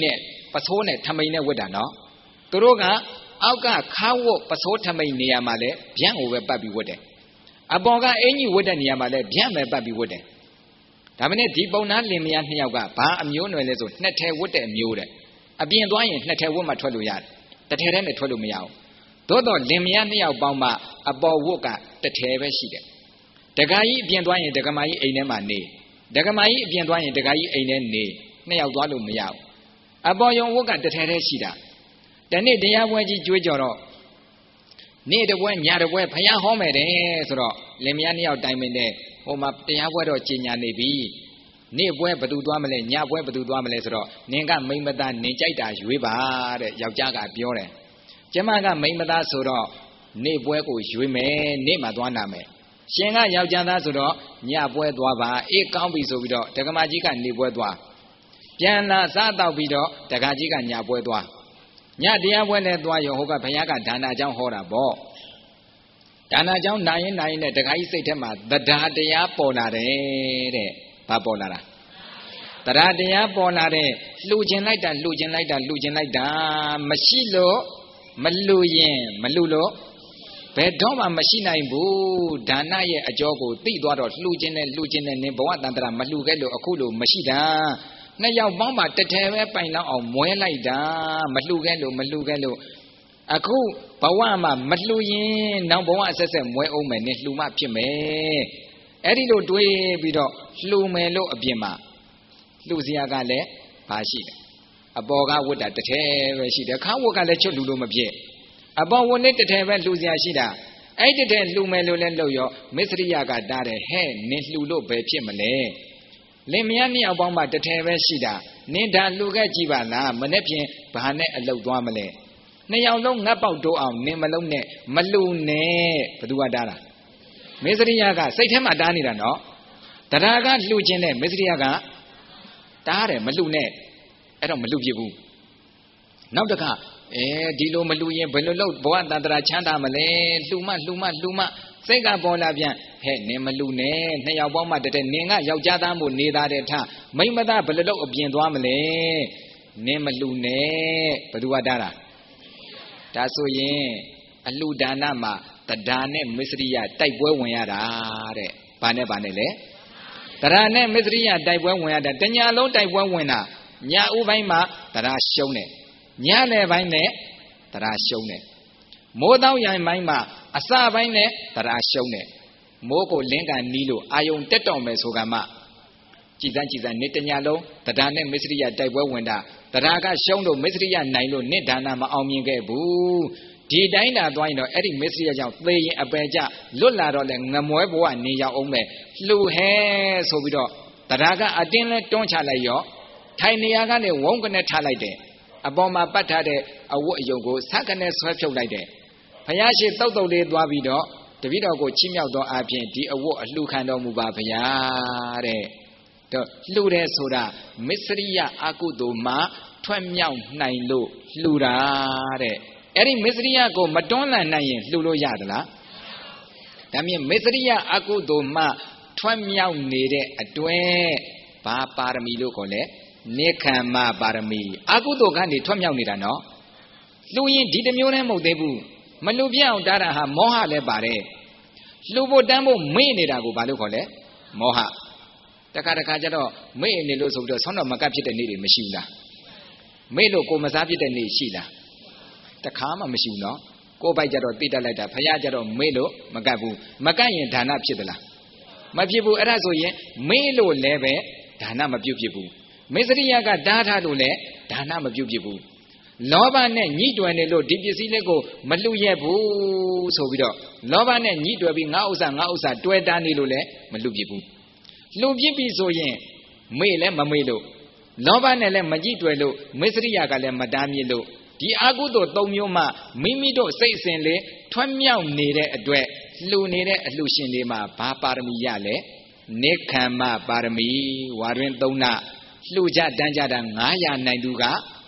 ပစိုးနဲ့ထမိန်နဲ့ဝတ်တာနော်သူတို့ကအောက်ကခါဝတ်ပစိုးထမိန်နေရာမှာလဲဗျံ့ကိုပဲပတ်ပြီးဝတ်တယ်အပေါ်ကအင်ကြီးဝတ်တဲ့နေရာမှာလဲဗျံ့ပဲပတ်ပြီးဝတ်တယ်ဒါမနဲ့ဒီပုံနာလင်မယားနှစ်ယောက်ကဘာအမျိုးနွယ်လဲဆိုနှစ်ထဲဝတ်တဲ့အမျိုးတဲ့အပြင်သွားရင်နှစ်ထဲဝတ်မှထွက်လို့ရတယ်တစ်ထဲတည်းနဲ့ထွက်လို့မရဘူးသို့တော့လင်မယားနှစ်ယောက်ပေါင်းမှအပေါ်ဝတ်ကတစ်ထဲပဲရှိတယ်ဒကာကြီးအပြင်သွားရင်ဒကမာကြီးအိမ်ထဲမှာနေဒကမာကြီးအပြင်သွားရင်ဒကာကြီးအိမ်ထဲနေနှစ်ယောက်သွားလို့မရဘူးအပေါ်ယုံဝတ်ကတစ်ထဲတည်းရှိတာတနေ့တရားပွဲကြီးကြွေးကြော်တော့နေ့တပွဲညတပွဲဖယားဟောမယ်တဲ့ဆိုတော့လင်မယားနှစ်ယောက်တိုင်ပင်တဲ့ဟိုမှာတရားပွဲတော့ကြီးညာနေပြီနေ့ပွဲဘယ်သူသွားမလဲညပွဲဘယ်သူသွားမလဲဆိုတော့နင်ကမိမသားနင်ကြိုက်တာရွေးပါတဲ့ယောက်ျားကပြောတယ်ကျမကမိမသားဆိုတော့နေ့ပွဲကိုရွေးမယ်နေ့မှသွားနာမယ်ရှင်ကယောက်ျားသားဆိုတော့ညပွဲသွားပါအေးကောင်းပြီဆိုပြီးတော့ဒကမာကြီးကနေပွဲသွားပြန်လာစားတော့ပြီးတော့ဒကာကြီးကညပွဲသွားညတရားပွဲနဲ့သွားရောဟိုကဘုရားကဒါနာကြောင်းဟောတာပေါ့ဒါနာကြောင်းနာရင်နဲ့ဒကာကြီးစိတ်ထဲမှာတရားတရားပေါ်လာတယ်တဲ့ဘာပေါ်လာတာတရားတရားပေါ်လာတဲ့လှူခြင်းလိုက်တာလှူခြင်းလိုက်တာလှူခြင်းလိုက်တာမရှိလို့မလှူရင်မလှူလို့ဘယ်တော့မှမရှိနိုင်ဘူးဒါနရဲ့အကျော်ကိုသိသွားတော့လှူခြင်းနဲ့နင်ဘဝတန်တရာမလှူခဲ့လို့အခုလို့မရှိတာနှစ်ယောက်ပေါင်းပါတစ်ထဲပဲပိုင်လောက်အောင်မွဲလိုက်တာမလှူခဲ့လို့အခုဘဝမှာမလှူရင်နောက်ဘဝဆက်ဆက်မွဲအောင်မယ်နင်လှူမှဖြစ်မယ်အဲ့ဒီလိုတွေးပြီးတော့လှူမယ်လို့အပြင်မှာလှူစရာကလည်းဘာရှိတယ်အပေါ်ကဝတ်တာတစ်ထဲပဲရှိတယ်ခါဝတ်ကလည်းချွတ်လှူလို့မဖြစ်အပေါ်ဝတ်နဲ့တစ်ထဲပဲလှူစရာရှိတာအဲ့တစ်ထဲလှူမယ်လို့လည်းလှုပ်ရောမစ္စရိယကတားတယ်ဟဲ့နင်လှူလို့ဘယ်ဖြစ်မလဲလင်မယားနှစ်ယောက်ပေါင်းမှတစ်ထဲပဲရှိတာနင်ဒါလှူခဲ့ကြည့်ပါလားမနေ့ဖြင့်ဘာနဲ့အလုတ်သွားမလဲနှစ်ယောက်လုံးငတ်ပေါက်တိုးအောင်နင်မလုံးနဲ့မလှူနဲ့ဘသူကတားတာမစ္စရိယကစိတ်ထဲမှာတားနေတာနော်တရားကလှူခြင်းနဲ့မစ္စရိယကတားတယ်မလှူနဲ့အဲ့တော့မလှူဖြစ်ဘူးနောက်တစ်ခါဒီလိုမလှူရင်ဘယ်လိုလုပ်ဘဝတန်တရာချမ်းသာမလဲလှူမှစိတ်ကပေါ်လာပြန်ဟဲ့နင်မလှူနဲ့နှစ်ယောက်ပေါင်းမှတည်းနင်ကယောက်ျားသားမို့နေသားတဲ့ထမိမသားဘယ်လိုလုပ်အပြင်သွားမလဲနင်မလှူနဲ့ဘသူကတားတာဒါဆိုရင်အလှူဒါနမှာတရားနဲ့မစ္စရိယတိုက်ပွဲဝင်ရတာတဲ့ဘာနဲ့လဲတရားနဲ့မစ္စရိယတိုက်ပွဲဝင်ရတာတညာလုံးတိုက်ပွဲဝင်တာညဥပိုင်းမှာတရားရှုံးတယ်ညလယ်ပိုင်းနဲ့တရားရှုံးတယ်မိုးတောင်းရံပိုင်းမှာအစပိုင်းနဲ့တရားရှုံးတယ်မိုးကိုလင်းကန်နီးလို့အာယုံတက်တော်မယ်ဆိုကမှကြည်စမ်းနေတညာလုံးတရားနဲ့မစ္စရိယတိုက်ပွဲဝင်တာတရားကရှုံးလို့မစ္စရိယနိုင်လို့နိဒါနမအောင်မြင်ခဲ့ဘူးဒီတိုင်းသာသွားရင်တော့အဲ့ဒီမစ္စရိယကြောင့်သေရင်အပယ်ကျလွတ်လာတော့လဲငမွဲဘဝနေရောက်အောင်မဲ့လှူဟဲဆိုပြီးတော့တရားကအတင်းလဲတွန်းချလိုက်ရောထိုင်နေရာကနေဝုန်းကနေထားလိုက်တယ်အပေါ်မှာပတ်ထားတဲ့အဝတ်အယုံကိုဆတ်ကနေဆွဲဖြုတ်လိုက်တယ်ဘုရားရှိသုတ်လေးသွားပြီးတော့တပည့်တော်ကိုချီးမြှောက်သောအပြင်ဒီအဝတ်အလှခံတော်မူပါဗျာတဲ့တော့လှူတယ်ဆိုတာမစ္စရိယအကုသိုလ်မှာထွက်မြောက်နိုင်လို့လှူတာတဲ့အဲ့ဒီမစ္စရိယကိုမတွန်းလှန်နိုင်ရင်လှူလို့ရသလားဒါမြင်မစ္စရိယအကုသိုလ်မှာထွက်မြောက်နေတဲ့အတွဲဘာပါရမီလို့ခေါ်လဲနိက္ခမ္မပါရမီအကုသိုလ်ကနေထွက်မြောက်နေတာနော်လှူရင်ဒီတစ်မျိုးနဲ့မဟုတ်သေးဘူးမလှူပြအောင်တားတာဟာမောဟလည်းပါတယ်လှူဖို့တန်းဖို့မေ့နေတာကိုဘာလို့ခေါ်လဲမောဟတခါကျတော့မေ့နေလို့ဆိုပြီးတော့ဆောင်းတော့မကပ်ဖြစ်တဲ့နေ့တွေမရှိဘူးလားမေ့လို့ကိုမစားဖြစ်တဲ့နေ့ရှိလားတခါမှမရှိဘူးနော်ကိုယ်ပိုက်ကြတော့တိတက်လိုက်တာဖယားကြတော့မေ့လို့မကပ်ဘူးမကပ်ရင်ဒါနဖြစ်သလားမဖြစ်ဘူးအဲ့ဒါဆိုရင်မေ့လို့လည်းပဲဒါနမပြုတ်ဖြစ်ဘူးမစ္စရိယကတားထားလို့လည်းဒါနမပြုတ်ဖြစ်ဘူးလောဘနဲ့ညှိတွယ်နေလို့ဒီပစ္စည်းလေးကိုမလှူရဘူးဆိုပြီးတော့လောဘနဲ့ညှိတွယ်ပြီးငါဥစ္စာတွဲတားနေလို့လည်းမလှူဖြစ်ဘူးလှူဖြစ်ပြီဆိုရင်မေ့လည်းမမေ့လို့လောဘနဲ့လည်းမညှိတွယ်လို့မစ္စရိယကလည်းမတားမြစ်လို့ဒီအာကုသိုလ်၃မျိုးမှမိမိတို့စိတ်အစဉ်လေးထွက်မြောက်နေတဲ့အတွက်လှူနေတဲ့အလှူရှင်တွေမှာဘာပါရမီရလဲနိက္ခမ္မပါရမီဝါတွင်၃နာလှူကြတန်းကြတာ900နိုင်သူက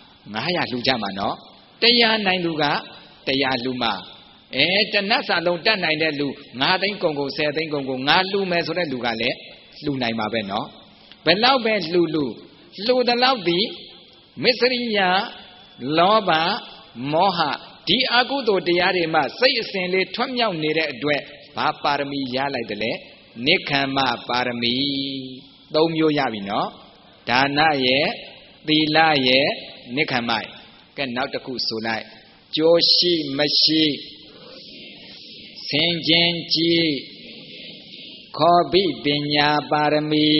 900လှူကြမှာနော်100နိုင်သူက100လှူမှာတနတ်စာလုံးတတ်နိုင်တဲ့လူ9သိန်းကုန်10သိန်းကုန်ငါလှူမယ်ဆိုတဲ့လူကလည်းလှူနိုင်မှာပဲနော်ဘယ်လောက်ပဲလှူသလောက်ဒီမစ္စရိယလောဘမောဟဒီအကုသိုလ်တရားတွေမှစိတ်အစဉ်လေးထွတ်မြောက်နေတဲ့အတွက်ဘာပါရမီရလိုက်တယ်လဲနိက္ခမ္မပါရမီ၃မျိုးရပြီနော်ဒါနရဲ့သီလရဲ့နိက္ခမ္မရဲ့ကဲနောက်တစ်ခုဆိုလိုက်ကြိုးရှိမရှိဆင်ခြင်ကြည်ခောပိပညာပါရမီ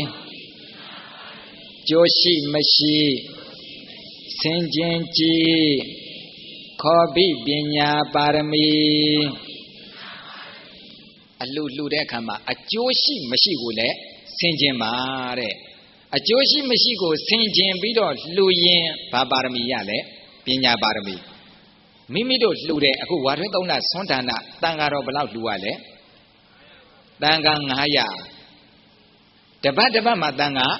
ကြိုးရှိမရှိဆင်ခြင်ကြည်ခောပိပညာပါရမီအလှတဲ့အခါမှာအကျိုးရှိမရှိကိုလည်းဆင်ခြင်ပါတဲ့အကျိုးရှိမရှိကိုဆင်ခြင်ပြီးတော့လှူရင်ဘာပါရမီရလဲပညာပါရမီမိမိတို့လှူတဲ့အခုဝါတွင်း3လဆွမ်းဒါနတန်ဃာတော်ဘယ်လောက်လှူရလဲတန်ဃာ900တပတ်မှာတန်ဃာ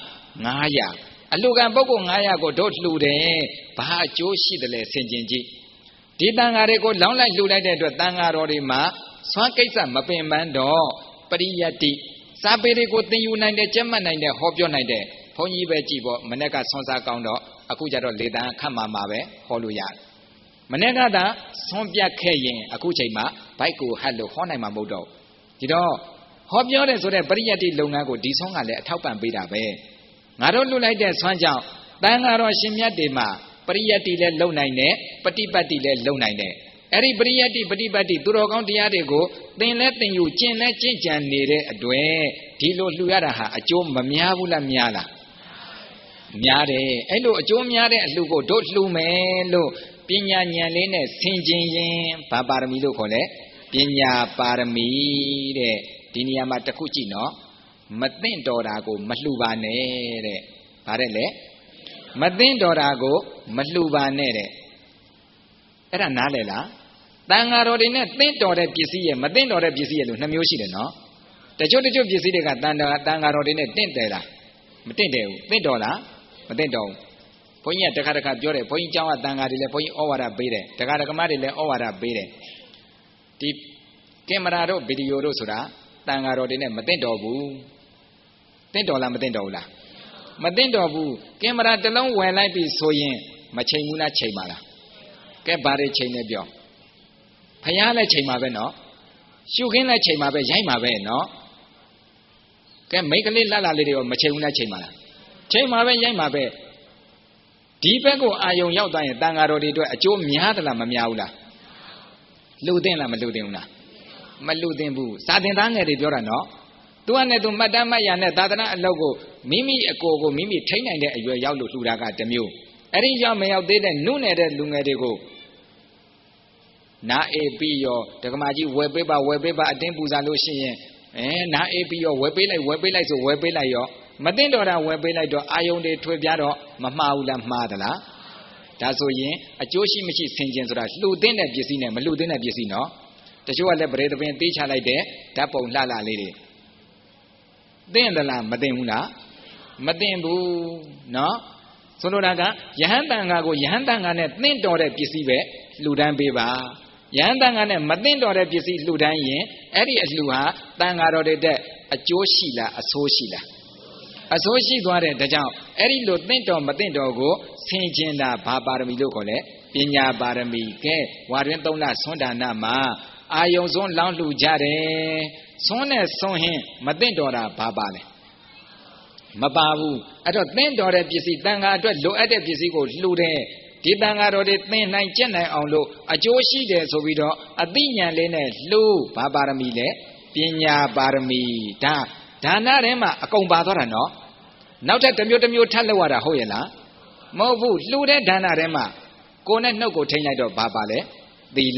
900အလှကံပုဂ္ဂိုလ်900ကိုတို့လှူတယ်ဘာအကျိုးရှိတယ်လဲဆင်ခြင်ကြည့်ဒီတန်ဃာတွေကိုလောင်းလိုက်လှူလိုက်တဲ့အတွက်တန်ဃာတော်တွေမှာဆွမ်းကိစ္စမပင်ပန်းတော့ပရိယတ္တိစာပေတွေကိုသင်ယူနိုင်တယ်ကြက်မှတ်နိုင်တယ်ဟောပြောနိုင်တယ်ဘုန်းကြီးပဲကြည်ပေါ့မနေ့ကဆွမ်းစားကောင်းတော့အခုကျတော့လေတန်းခတ်မှာပဲဟောလို့ရတယ်မနေ့ကသာဆွမ်းပြတ်ခဲ့ရင်အခုချိန်မှာဘိုက်ကိုဟတ်လို့ဟောနိုင်မှာမဟုတ်တော့ဒီတော့ဟောပြောတယ်ဆိုတဲ့ပရိယတ္တိလုပ်ငန်းကိုဒီဆွမ်းကလည်းအထောက်ပံ့ပေးတာပဲငါတို့လှူလိုက်တဲ့ဆွမ်းကြောင့်တန်ဃာတော်ရှင်မြတ်တွေမှာပရိယတ္တိလည်းလုံနိုင်တယ်ပฏิပတ်တိလည်းလုံနိုင်တယ်အဲ့ဒီပရိယတ္တိပฏิပတ်တိသူတော်ကောင်းတရားတွေကိုသင်လဲသင်ယူကျင့်လဲကျင့်ကြံနေတဲ့အတွက်ဒီလိုလှူရတာဟာအကျိုးမများဘူးလားများလားများတယ်အဲ့လိုအကျိုးများတဲ့အလှူကိုတို့လှူမယ်လို့ပညာဉာဏ်လေးနဲ့ဆင်ခြင်ရင်ဘာပါရမီလို့ခေါ်လဲပညာပါရမီတဲ့ဒီနေရာမှာတစ်ခုကြည့်နော်မသိမ့်တော်တာကိုမလှူပါနဲ့တဲ့ဗါတဲ့လေမသိမ့်တော်တာကိုမလှူပါနဲ့တဲ့အဲ့ဒါနားလည်လားတန်ဃာတော်တွေနဲ့သိမ့်တော်တဲ့ပစ္စည်းရဲ့မသိမ့်တော်တဲ့ပစ္စည်းရဲ့လို့2မျိုးရှိတယ်နော်တချို့ပစ္စည်းတွေကတန်ဃာတော်တွေနဲ့တင့်တယ်လားမတင့်တယ်ဘူးသိမ့်တော်လားမသိမ့်တော်ဘူးဘုန်းကြီးကတခါပြောတယ်ဘုန်းကြီးကျောင်းကတန်ဃာတွေလည်းဘုန်းကြီးဩဝါဒပေးတယ်တခါမတွေလည်းဩဝါဒပေးတယ်ဒီကင်မရာတို့ဗီဒီယိုတို့ဆိုတာတန်ဃာတော်တွေနဲ့မသိမ့်တော်ဘူးသိမ့်တော်လားမသိမ့်တော်ဘူးလားမသိမ့်တော်ဘူးကင်မရာတစ်လုံးဝယ်လိုက်ပြီဆိုရင်မချိန်ဘူးလားချိန်ပါလားကဲဘာတွေချိန်နေပြောဖယားလည်းချိန်ပါပဲနော်ရှုခင်းလည်းချိန်ပါပဲရိုက်ပါပဲနော်ကဲမိတ်ကလေးလှလှလေးတွေရောမချိန်ဘူးလားချိန်ပါလားချိန်ပါပဲရိုက်ပါပဲဒီဘက်ကိုအာယုံရောက်သွားရင်တန်ဃာတော်တွေအတွက်အကျိုးများသလားမများဘူးလားလှူသင့်လားမလှူသင့်ဘူးလားမလှူသင့်ဘူးစာသင်သားငယ်တွေပြောတာနော်သူကနဲ့သူမှတ်တမ်းမှတ်ရနဲ့သာသနာအလုပ်ကိုမိမိအကိုကိုမိမိထိန်းနိုင်တဲ့အရွယ်ရောက်လို့လှူတာကတစ်မျိုးအဲ့ဒီရောက်မရောက်သေးတဲ့နုနယ်တဲ့လူငယ်တွေကိုနာအေးပြီးရောဒကမာကြီးဝယ်ပေးပါအတင်းပူဇာလို့ရှိရင်နာအေးပြီးရောဝယ်ပေးလိုက်ဆိုဝယ်ပေးလိုက်ရောမသိတော့တာဝယ်ပေးလိုက်တော့အာယုန်တွေထွေပြားတော့မမှားဘူးလားမှားသလားဒါဆိုရင်အကျိုးရှိမရှိဆင်ခြင်ဆိုတာလှူသင့်တဲ့ပစ္စည်းနဲ့မလှူသင့်တဲ့ပစ္စည်းနော်တချို့ကလည်းပရိသပင်သေးချလိုက်တဲ့ဓာတ်ပုံလှလှလေးတွေသင့်သလားမသင့်ဘူးလားမသင့်ဘူးနော်ဆိုလိုတာကယဟန်တန်ဃာကိုယဟန်တန်ဃာနဲ့သင့်တော်တဲ့ပစ္စည်းပဲလှူဒန်းပေးပါယဟန်တန်ဃာနဲ့မသင့်တော်တဲ့ပစ္စည်းလှူဒန်းရင်အဲ့ဒီအလှူဟာတန်ဃာတော်တွေတဲ့အကျိုးရှိလားအဆိုးရှိလားအဆိုးရှိသွားတဲ့ဒါကြောင့်အဲ့ဒီလိုသင့်တော်မသင့်တော်ကိုဆင်ခြင်တာဘာပါရမီလို့ခေါ်လဲပညာပါရမီကဲဝါတွင်3လဆွမ်းဒါနမှာအာယုံစွန်းလောင်းလှူကြတယ်ဆွန်းနဲ့ဆွန်းဟင်းမသင့်တော်တာဘာပါလဲမပါဘူးအဲ့တော့သင့်တော်တဲ့ပစ္စည်းတန်ဃာအတွက်လိုအပ်တဲ့ပစ္စည်းကိုလှူတယ်ဒီတန်ဃာတော်တွေသင်နိုင်ကျက်နိုင်အောင်လို့အကျိုးရှိတယ်ဆိုပြီးတော့အသိဉာဏ်လေးနဲ့လှူဘာပါရမီလဲပညာပါရမီဒါနထဲမှာအကုန်ပါသွားတာနော်နောက်ထပ်တစ်မျိုးထပ်လောက်ရတာဟုတ်ရဲ့လားမဟုတ်ဘူးလှူတဲ့ဒါနထဲမှာကိုယ်နဲ့နှုတ်ကိုထိန်းလိုက်တော့ဘာပါလဲသီလ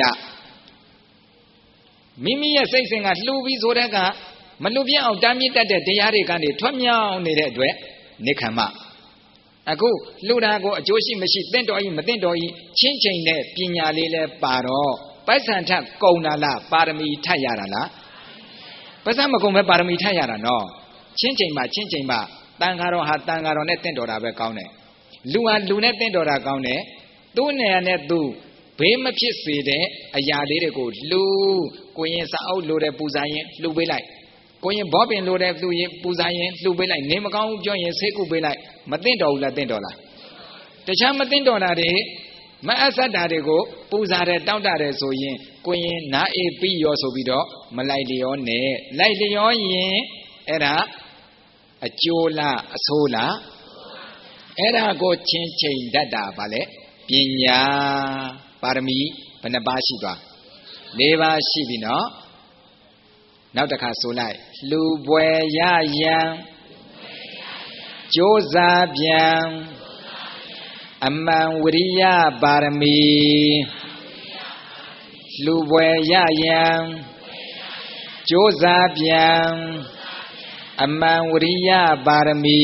မိမိရဲ့စိတ်စဉ်ကလှူပြီးဆိုတဲ့ကမလှူပြအောင်တားမြစ်တတ်တဲ့တရားတွေကနေထွတ်မြောက်နေတဲ့အတွက်နိက္ခမ္မအခုလှူတာကိုအကျိုးရှိမရှိသင့်တော်ဤမသင့်တော်ဤချင်းချိန်တဲ့ပညာလေးလဲပါတော့ပိုက်ဆံထပ်ကုန်တာလားပါရမီထပ်ရတာလားပိုက်ဆံမကုန်ပဲပါရမီထပ်ရတာနော်ချင်းချိန်မှတန်ဃာတော်ဟာတန်ဃာတော်နဲ့တင့်တော်တာပဲကောင်းတယ်လူဟာလူနဲ့တင့်တော်တာကောင်းတယ်သူ့နေရာနဲ့သူဘေးမဖြစ်စေတဲ့အရာလေးတွေကိုလှူကိုရင်စာအုပ်လိုတဲ့ပူဇာရင်လှူပေးလိုက်ကိုရင်ဘောပင်လိုတဲ့လှူရင်ပူဇာရင်လှူပေးလိုက်နေမကောင်းဘူးပြောရင်ဆေးကုပေးလိုက်မသိတော်ဘူးလားသိတော်လားတခြားမသိတော်တာတွေမအဆတ်တာတွေကိုပူဇာတယ်တောက်တာတယ်ဆိုရင်ကိုရင်နာအေးပြီးရောဆိုပြီးတော့မလိုက်လျောနဲ့လိုက်လျောရင်အဲ့ဒါအကျိုးလားအဆိုးလားအဲ့ဒါကိုချင်းချိန်တတ်တာဗာလေပညာပါရမီဘယ်နှပါးရှိသွား၄ပါးရှိပြီနော်နောက်တစ်ခါဆိုလိုက်လှူပွဲရယံကြိုးစားပြန်အမှန်ဝရိယပါရမီလှူပွဲရယံကြိုးစားပြန်အမှန်ဝရိယပါရမီ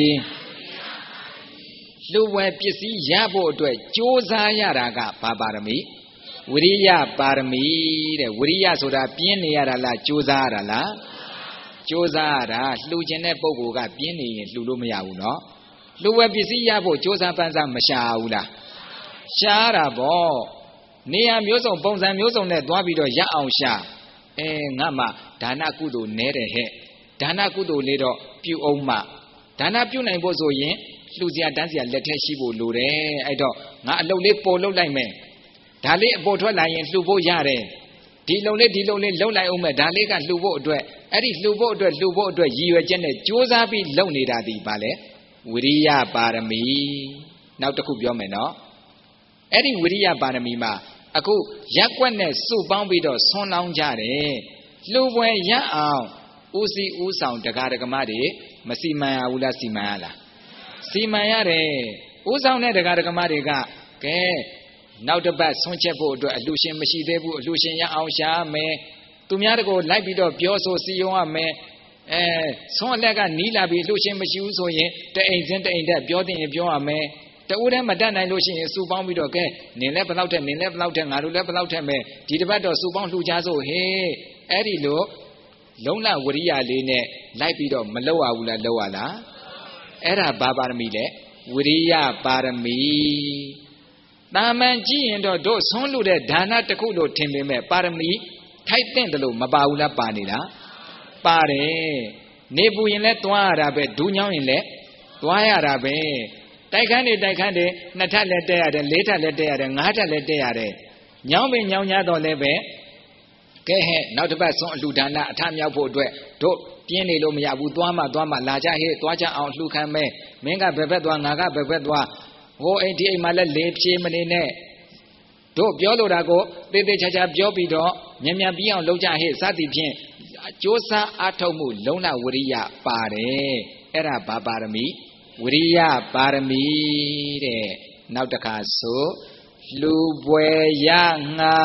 လှူပွဲပစ္စည်းရဖို့အတွက်ကြိုးစားရတာကဘာပါရမီဝရိယပါရမီတဲ့ဝရိယဆိုတာပြင်းနေရတာလားကြိုးစားရတာလားကြိုးစားရတာလှူခြင်းတဲ့ပုဂ္ဂိုလ်ကပြင်းနေရင်လှူလို့မရဘူးနော်လှူဝဲပစ္စည်းရဖို့ကြိုးစားပန်းစားမရှာဘူးလားရှားတာပေါ့နေရာမျိုးစုံပုံစံမျိုးစုံနဲ့သွားပြီးတော့ရအောင်ရှာငါမှဒါနကုသိုလ်နဲတယ်ဟဲ့ဒါနကုသိုလ်လေးတော့ပြုအောင်မှဒါနပြုနိုင်ဖို့ဆိုရင်လှူစရာတန်းစရာလက်ထဲရှိဖို့လိုတယ်အဲ့တော့ငါအလုပ်လေးပေါ်လုပ်လိုက်မယ်ဒါလေးအပေါ်ထွက်လာရင်လှူဖို့ရတယ်ဒီလုံလေးလှုပ်လိုက်အောင်မယ်ဒါလေးကလှူဖို့အတွက်အဲ့ဒီလှူဖို့အတွက်ရည်ရွယ်ချက်နဲ့ကြိုးစားပြီးလုပ်နေတာဒီပါလေဝိရိယပါရမီနောက်တစ်ခုပြောမယ်နော်အဲ့ဒီဝိရိယပါရမီမှာအခုရက်ွက်နဲ့စုပေါင်းပြီးတော့ဆွန်းလောင်းကြတယ်လှူပွဲရအောင်ဦးစီးဦးဆောင်တရားဓမ္မတွေမစီမံရဘူးလားစီမံရလားစီမံရတယ်ဦးဆောင်တဲ့တရားဓမ္မတွေကကဲနောက်တစ်ပတ်ဆွန့်ချက်ဖို့အတွက်အလှရှင်မရှိသေးဘူးအလှရှင်ရအောင်ရှာမယ်သူများတကိုလိုက်ပြီးတော့ပြောဆိုစီယုံရမယ်ဆွန့်အလက်ကနီးလာပြီးအလှရှင်မရှိဘူးဆိုရင်တအိမ်ချင်းတအိမ်တက်ပြောတင်ရင်ပြောရမယ်တဦးတည်းမတတ်နိုင်လို့ရှိရင်စုပေါင်းပြီးတော့ကဲနင်လည်းဘယ်လောက်ထက်နင်လည်းဘယ်လောက်ထက်ငါတို့လည်းဘယ်လောက်ထက်မယ်ဒီတစ်ပတ်တော့စုပေါင်းလှူကြစို့ဟေးအဲ့ဒီလိုလုံးလဝရိယလေးနဲ့လိုက်ပြီးတော့မလောက်ရဘူးလားလောက်ရလားအဲ့ဒါဘာပါရမီလဲဝရိယပါရမီတာမန်ကြည့်ရင်တော့တို့ဆွန်းလူတဲ့ဒါနတစ်ခုလို့ထင်ပေမဲ့ပါရမီထိုက်တဲ့တယ်လို့မပါဘူးလားပါနေလားပါတယ်နေပူရင်လည်းသွားရတာပဲဒူးညောင်းရင်လည်းသွားရတာပဲတိုက်ခန်းတွေနှစ်ထပ်လည်းတက်ရတယ်လေးထပ်လည်းတက်ရတယ်ငါးထပ်လည်းတက်ရတယ်ညောင်းပင်ညောင်းညာတော့လည်းပဲကဲဟဲ့နောက်တစ်ပတ်ဆွန်းအလှဒါနအထမြောက်ဖို့အတွက်တို့ပြင်းနေလို့မရဘူးသွားမှလာကြဟဲ့သွားကြအောင်လှူခံမယ်မင်းကဘယ်ဘက်သွားငါကဘယ်ဘက်သွားဟိုအိမ်ဒီအိမ်မှာလည်းလေဖြေမနေနဲ့တို့ပြောလို့တာကိုသေသေးချာချာပြောပြီးတော့မြန်ပြီးအောင်လုပ်ကြဟဲ့စသည်ဖြင့်အကျိုးစားအထောက်မှုလုံးလဝရိယပါတယ်အဲ့ဒါဘာပါရမီဝရိယပါရမီတဲ့နောက်တစ်ခါဆိုလှူပွဲရငါ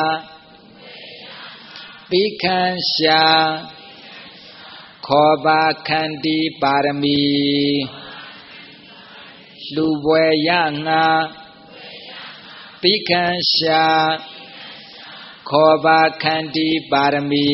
တိခံရှာခောပါခန္တီပါရမီလှူပွဲရငါတိခံရှာခောပါခန္တီပါရမီ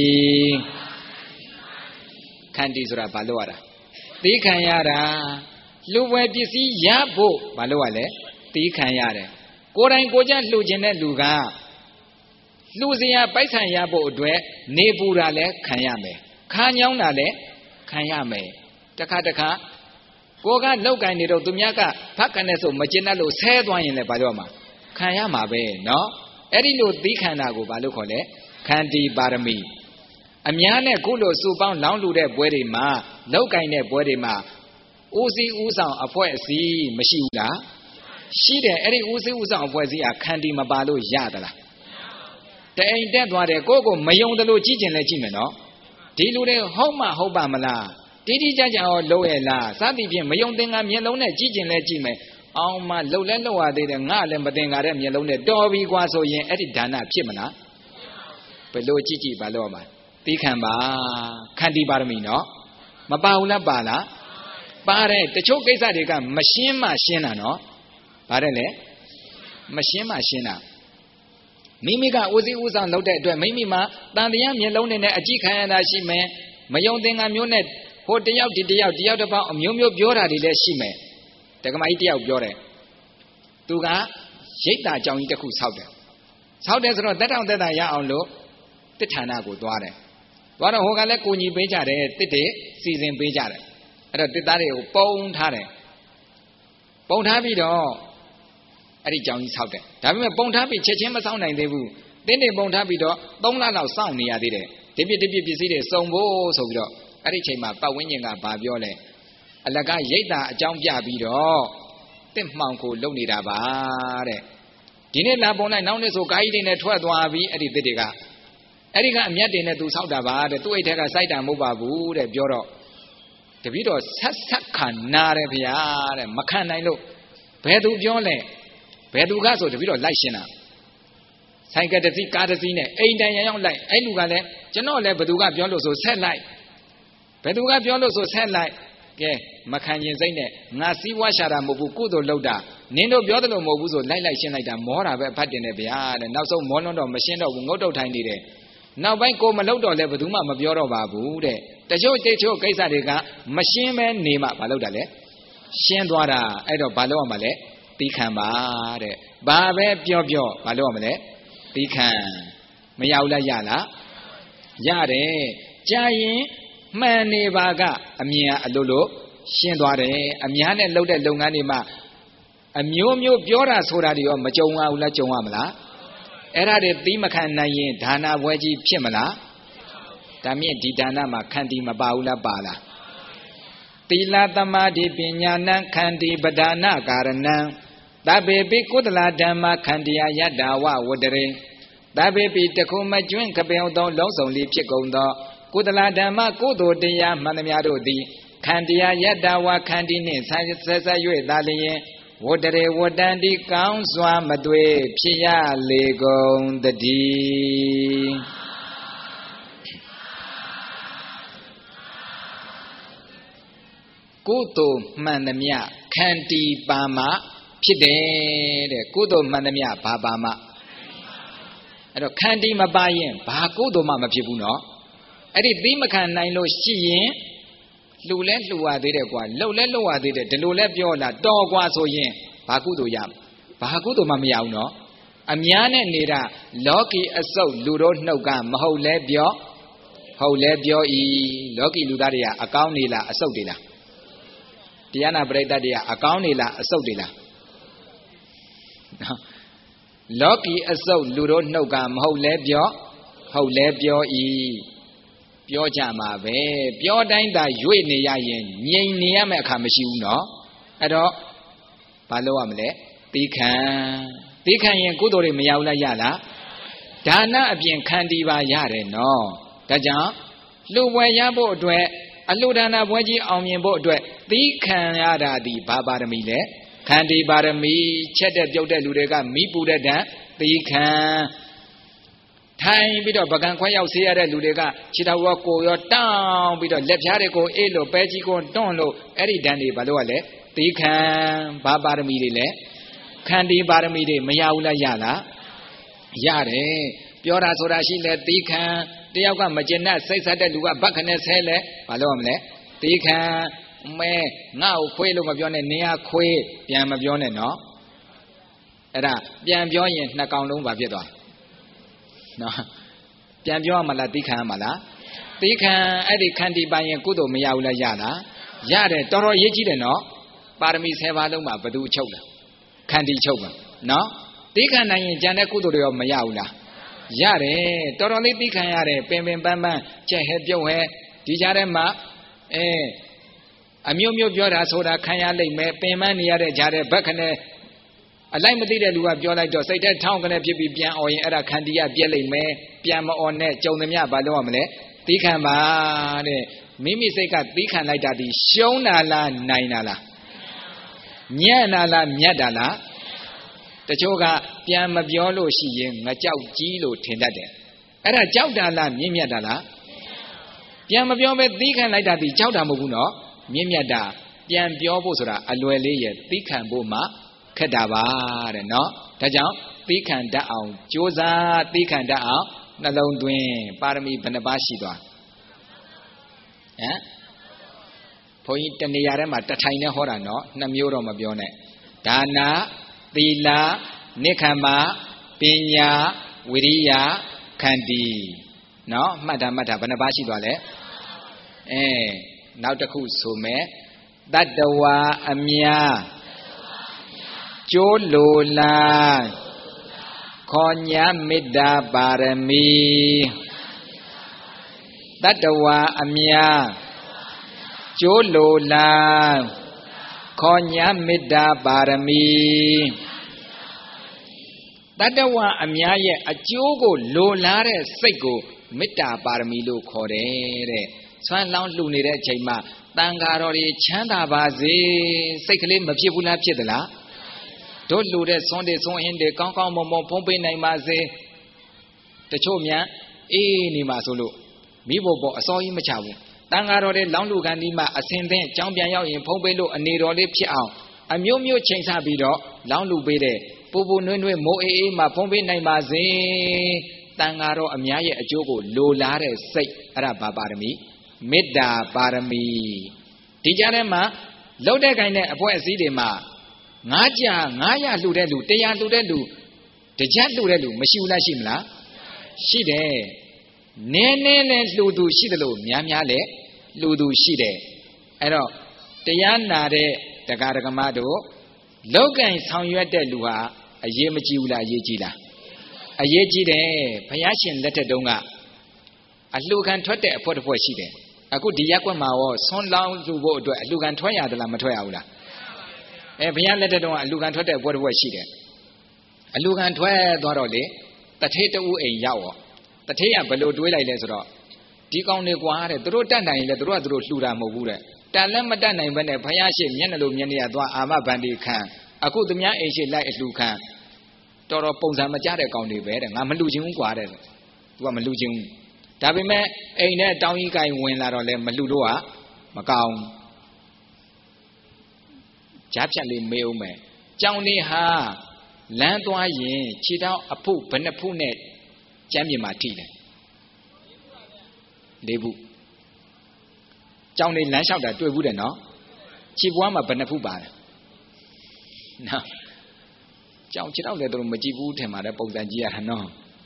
ခန္တီဆိုတာဘာလို့ရတာတိခံရတာလှူပွဲပစ္စည်းရဖို့ဘာလို့ရလဲတိခံရတယ်ကိုယ်တိုင်ကိုကြလှူခြင်းတဲ့လူကလှူစရာပိုက်ဆံရဖို့အတွက်နေပူတာလည်းခံရမယ်ခါညောင်းတာလည်းခံရမယ်တခါကိုကလောက်ကင်နေတော့သူများကဖတ်ကနေဆိုမကျင်တတ်လို့ဆဲသွားရင်လည်းဘာပြောမှာခံရမှာပဲเนาะအဲ့ဒီလိုသီးခံတာကိုဘာလို့ခေါ်လဲခန္တီပါရမီအများနဲ့ခုလိုစုပေါင်းလောင်းလူတဲ့ပွဲတွေမှာလောက်ကင်တဲ့ပွဲတွေမှာဦးစီးဦးဆောင်အဖွဲ့အစည်းမရှိဘူးလားရှိတယ်အဲ့ဒီဦးစီးဦးဆောင်အဖွဲ့အစည်းကခန္တီမပါလို့ရသလားတအိမ်တက်သွားတယ်ကိုယ့်ကိုမယုံတယ်လို့ကြည့်ကျင်လဲကြည့်မယ်နော်ဒီလူတွေဟုတ်မှဟုတ်ပါမလားတိတိကျကျရောလုံးရဲ့လားစသည်ဖြင့်မယုံသင်္ကာမျက်လုံးနဲ့ကြည့်ကျင်လဲကြည့်မယ်အောင်မလှုပ်လဲလှုပ်ရသေးတယ်ငါလည်းမသင်္ကာတဲ့မျက်လုံးနဲ့တော်ပြီကွာဆိုရင်အဲ့ဒီဒါနဖြစ်မလားဘယ်လိုကြည့်ဘာလို့မှာသီးခံပါခန္တီပါရမီနော်မပါဘူးလားပါလားပါတယ်တချို့ကိစ္စတွေကမရှင်းမှရှင်းတာနော်ဗါတယ်လေမရှင်းမှရှင်းတာမိမိကဦးစီးဦးဆောင်လုပ်တဲ့အတွက်မိမိမှာတန်တရားမျက်လုံးနဲ့အကြည့်ခံရတာရှိမယ်မယုံသင်္ကာမျိုးနဲ့ဟိုတယောက်ဒီတယောက်တစ်ပေါက်အမျိုးမျိုးပြောတာတွေလည်းရှိမယ်တက္ကမကြီးတယောက်ပြောတယ်သူကရိတ်တာကြောင်ကြီးတစ်ခုဆောက်တယ်ဆိုတော့တက်တောင်တက်တာရအောင်လို့တစ်ဌာနကိုသွားတယ်သွားတော့ဟိုကလည်းကိုညီပေးကြတယ်တစ်တွေစီစဉ်ပေးကြတယ်အဲ့တော့တစ်သားတွေကိုပုံထားတယ်ပုံထားပြီးတော့အဲ့ဒီကြောင့်ကြီးဆောက်တယ်ဒါပေမဲ့ပုံထားပြီးချက်ချင်းမဆောက်နိုင်သေးဘူးတင်းတင်းပုံထားပြီးတော့3 လလောက်စောင့်နေရသေးတယ်ဒီပြပစ္စည်းတွေစုံဖို့ဆိုပြီးတော့အဲ့ဒီချိန်မှာပတ်ဝန်းကျင်ကဘာပြောလဲအလကားရိတ်တာအကြောင်းပြပြီးတော့တစ်မှောင်ကိုလုံနေတာပါတဲ့ဒီနေ့လာပုံလိုက်နောက်နေ့ဆိုကာကြီးတွေနဲ့ထွက်သွားပြီးအဲ့ဒီတစ်တွေအဲ့ဒီကအမျက်တွေနဲ့သူဆောက်တာပါတဲ့သူ့အိတ်ထက်ကစိုက်တာမဟုတ်ပါဘူးတဲ့ပြောတော့တပည့်တော်ဆက်ခံနာတယ်ဗျာတဲ့မခံနိုင်လို့ဘယ်သူပြောလဲဘယ်သူကဆိုတပည့်တော်လိုက်ရှင်းတာဆိုင်ကတစ်စီးကားတစ်စီးနဲ့အိမ်တိုင်ရောက်လိုက်အဲ့လူကလည်းကျွန်တော်လည်းဘယ်သူကပြောလို့ဆိုဆက်လိုက်ဘယ်သူကပြောလို့ဆိုဆက်လိုက်ကဲမခံရင်စိတ်နဲ့ငါစီးပွားရှာတာမဟုတ်ဘူးကုသိုလ်လုပ်တာနင်တို့ပြောတယ်လို့မဟုတ်ဘူးဆိုလိုက်ရှင်းလိုက်တာမောတာပဲအဖတ်တင်တယ်ဗျာတဲ့နောက်ဆုံးမောလွန်းတော့မရှင်းတော့ဘူးငုတ်တုတ်ထိုင်နေတယ်နောက်ပိုင်းကိုမလုပ်တော့လဲဘယ်သူမှမပြောတော့ပါဘူးတဲ့တချို့ကိစ္စတွေကမရှင်းမဲနေမှမလုပ်တာလဲရှင်းသွားတာအဲ့တော့ဘာလုပ်ရမှာလဲသီးခံပါတဲ့ဘာပဲပြောဘာလုပ်ရမလဲသီးခံမရဘူးလားရလားရတယ်ကြာရင်မှန်နေပါကအမြင်အလိုလိုရှင်းသွားတယ်အများနဲ့လုပ်တဲ့လုပ်ငန်းတွေမှာအမျိုးမျိုးပြောတာဆိုတာတွေရောမကြုံရဘူးလားကြုံရမလားအဲ့ဒါတွေသီးမခံနိုင်ရင်ဒါနဘွဲကြီးဖြစ်မလားဒါမြင့်ဒီဒါနမှာခန္တီမပါဘူးလားပါလားသီလသမာဓိပညာနံခန္တီပဒါနကာရဏံသဗ္ဗေပိကုသလဓမ္မခန္တီယယတ္တဝဝတ္တရေသဗ္ဗေပိတခုမကျွင်းကပေသောလုံးစုံလေးဖြစ်ကုန်သောကုသလဓမ္မကုသိုလ်တရားမှန်သမျှတို့သည်ခန္တီယယတ္တဝခန္တီနှင့်ဆက်၍သာလျင်ဝတ္တရေဝတ္တန္တိကောင်းစွာမသွေဖြစ်ရလေကုန်တည်းကုသိုလ်မှန်သမျှခန္တီပါမဖြစ်တယ်တဲ့ကုသိုလ်မှန်သမျှဘာပါမအဲ့တော့ခန္တီမပါရင်ဘာကုသိုလ်မှမဖြစ်ဘူးနော်အဲ့ဒီသီးမခံနိုင်လို့ရှိရင်လှူလဲလှူရသေးတယ်ကွာလှုပ်လဲလှုပ်ရသေးတယ်ဒီလိုလဲပြောလာတော်ကွာဆိုရင်ဘာကုသိုလ်ရဘာကုသိုလ်မှမရဘူးနော်အများနဲ့နေတာလောကီအစုပ်လူတို့နှုတ်ကမဟုတ်လဲပြောဟုတ်လဲပြောဤလောကီလူသားတွေကအကောင်းနေလားအစုပ်တွေလားတရားနာပရိသတ်တွေကအကောင်းနေလားအစုပ်တွေလားလောကီအစုပ်လူတို့နှုတ်ကမဟုတ်လဲပြောဟုတ်လဲပြောဤပြောကြမှာပဲပြောတိုင်းသာရွေ့နေရရင်ငြိမ်နေရမယ့်အခါမရှိဘူးနော်အဲ့တော့ဘာလုပ်ရမလဲသီးခံရင်ကုသိုလ်တွေမရဘူးလားရလားဒါနအပြင်ခန္တီပါရတယ်နော်ဒါကြောင့်လှူပွဲရဖို့အတွက်အလှူဒါနပွဲကြီးအောင်မြင်ဖို့အတွက်သီးခံရတာဒီဘာပါရမီလဲခန္တီပါရမီချက်တဲ့ပြုတ်တဲ့လူတွေကမိပူတဲ့တန်သီးခံထိုင်ပြီးတော့ပကံခွဲရောက်ဆေးရတဲ့လူတွေကခြေတော်ရောကိုယ်ရောတောင်းပြီးတော့လက်ဖြားတွေကိုအေးလို့ပဲကြီးကိုတွန့်လို့အဲ့ဒီတန်တွေဘာလို့ လဲသီးခံဘာပါရမီတွေလဲခန္တီပါရမီတွေမရဘူးလားရလားရတယ်ပြောတာဆိုတာရှိလဲသီးခံတယောက်ကမကျင်တဲ့စိတ်ဆက်တဲ့လူကဘက်ခနဲ့ဆဲလဲဘာလို့ရမလဲသီးခံမဲငါ့ကိုခွေးလို့မပြောနဲ့နင်ကခွေးပြန်မပြောနဲ့နော်အဲ့ဒါပြန်ပြောရင်နှစ်ကောင်လုံးဘာဖြစ်သွားနော်ပြန်ပြောရမလားသီးခံရမလားသီးခံအဲ့ဒီခန္တီပိုင်ရင်ကုသိုလ်မရဘူးလားရလားရတယ်တော်တော်ရေးကြည့်တယ်နော်ပါရမီ10ပါးလုံးမှာဘယ်သူချုပ်လဲခန္တီချုပ်ပါနော်သီးခံနိုင်ရင်ကြံတဲ့ကုသိုလ်တွေရောမရဘူးလားရတယ်တော်တော်လေးသီးခံရတယ်ပင်ပန်းချက်ဟဲပြုတ်ဟဲဒီကြားထဲမှာအမျိုးမျိုးပြောတာဆိုတာခံရလိမ့်မယ်ပင်ပန်းနေရတဲ့ကြားထဲဘက်ခနဲ့အလိုက်မသိတဲ့လူကပြောလိုက်တော့စိတ်ထဲထောင်းကနေဖြစ်ပြီးပြန်អော်ရင်အဲ့ဒါခန္တီရပြက်လိမ့်မယ်ပြန်မអော်နဲ့ကြုံသမျှဘာလို့ရမလဲသီးခံပါတဲ့မိမိစိတ်ကသီးခံလိုက်တာဒီရှုံးတာလားနိုင်တာလားညံ့တာလားမြတ်တာလားတချို့ကပြန်မပြောလို့ရှိရင်ငကြောက်ကြီးလို့ထင်တတ်တယ်အဲ့ဒါကြောက်တာလားမြင့်မြတ်တာလားပြန်မပြောပဲသီးခံလိုက်တာဒီကြောက်တာမဟုတ်ဘူးနော်မြင့်မြတ်တာပြန်ပြောဖို့ဆိုတာအလွယ်လေးရဲ့သီးခံဖို့မှခက်တာပါတဲ့နော်ဒါကြောင့်သီးခံတတ်အောင်ကြိုးစားသီးခံတတ်အောင်နှလုံးသွင်းပါရမီဘယ်နှပါးရှိသွားဘုန်းကြီးတနေရာထဲမှာတထိုင်နဲ့ဟောတာနော်နှစ်မျိုးတော့မပြောနဲ့ဒါနသီလနိက္ခမပညာဝိရိယခန္တီနော်မှတ်တာဘယ်နှပါးရှိသွားလဲနောက်တစ်ခုဆိုမယ်တတ္တဝါအမြကျိုးလိုလားခေါ်ညာမေတ္တာပါရမီတတ္တဝါအများကျိုးလိုလားခေါ်ညာမေတ္တာပါရမီတတ္တဝါအများရဲ့အကျိုးကိုလိုလားတဲ့စိတ်ကိုမေတ္တာပါရမီလို့ခေါ်တယ်တဲ့ဆွမ်းလောင်းလှူနေတဲ့အချိန်မှာတန်ဃာတော်တွေချမ်းသာပါစေစိတ်ကလေးမဖြစ်ဘူးလားဖြစ်သလားတို့လှူတဲ့ဆွမ်းတွေဆွမ်းအင်းတွေကောင်းကောင်းမွန်မွန်ဖုံးပေးနိုင်ပါစေတချို့များအေးနေမှာဆိုလို့မိဖို့ပေါ်အစောကြီးမချဘူးတန်ဃာတော်တွေလောင်းလူကန်ဒီမှာအစဉ်သင်းကြောင်းပြန်ရောက်ရင်ဖုံးပေးလို့အနေတော်လေးဖြစ်အောင်အမျိုးမျိုးချိန်ဆပြီးတော့လောင်းလူပေးတဲ့ပူပူနွေ့နွေ့မိုးအေးအေးမှာဖုံးပေးနိုင်ပါစေတန်ဃာတော်အများရဲ့အကျိုးကိုလိုလားတဲ့စိတ်အဲ့ဒါဘာပါရမီမေတ္တာပါရမီဒီကြားထဲမှာလှုပ်တဲ့ခိုင်တဲ့အဖွဲ့အစည်းတွေမှာ900လှူတဲ့လူ100လှူတဲ့လူတကြက်လှူတဲ့လူမရှိဘူးလားရှိမလားရှိတယ်နည်းနည်းနဲ့လှူသူရှိတယ်လို့များများလဲလှူသူရှိတယ်အဲ့တော့တရားနာတဲ့တရားဓမ္မတို့လောက်ကင်ဆောင်ရွက်တဲ့လူဟာအရေးမကြီးဘူးလားအရေးကြီးလားအရေးကြီးတယ်ဘုရားရှင်လက်ထက်တုန်းကအလှူခံထွက်တဲ့အဖွဲ့တစ်ဖွဲ့ရှိတယ်အခုဒီရက်ကွက်မှာရောဆွန်းလောင်းလှူဖို့အတွက်အလှူခံထွက်ရသလားမထွက်ရဘူးလားဘုရားလက်ထက်တုန်းကအလှူခံထွက်တဲ့အဖွဲ့တစ်ဖွဲ့ရှိတယ်အလှူခံထွက်သွားတော့လေတထေးတူအိမ်ရောက်ရောတထေးကဘယ်လိုတွေးလိုက်လဲဆိုတော့ဒီကောင်တွေကွာတဲ့သူတို့တတ်နိုင်ရင်လေသူတို့ကသူတို့လှူတာမဟုတ်ဘူးတဲ့တန်လည်းမတတ်နိုင်ဘဲနဲ့ဘုရားရှိမျက်နှာလိုမျက်နှာရသွားအာမဗန္ဒီခံအခုသူများအိမ်ရှိလိုက်အလှူခံတော်တော်ပုံစံမကျတဲ့ကောင်တွေပဲတဲ့ငါမလှူခြင်းဘူးကွာတဲ့သူကမလှူခြင်းဘူးဒါပေမဲ့အိမ်နဲ့တောင်းကြီးကိုင်ဝင်လာတော့လေမလှူလို့ကမကောင်းကြားဖြတ်လေးမေးအောင်မယ်ကြောင်နေဟာလမ်းသွားရင်ခြေထောက်အဖုဘယ်နှဖုနဲ့ကျမ်းမြေမှာထိတယ်၄ဖုကြောင်နေလမ်းလျှောက်တာတွေ့ဘူးတယ်နော်ခြေပွားမှာဘယ်နှဖုပါတယ်နော်ကြောင်ခြေထောက်လည်းတို့မကြည့်ဘူးထင်ပါတယ်ပုံစံကြည့်ရတာနော်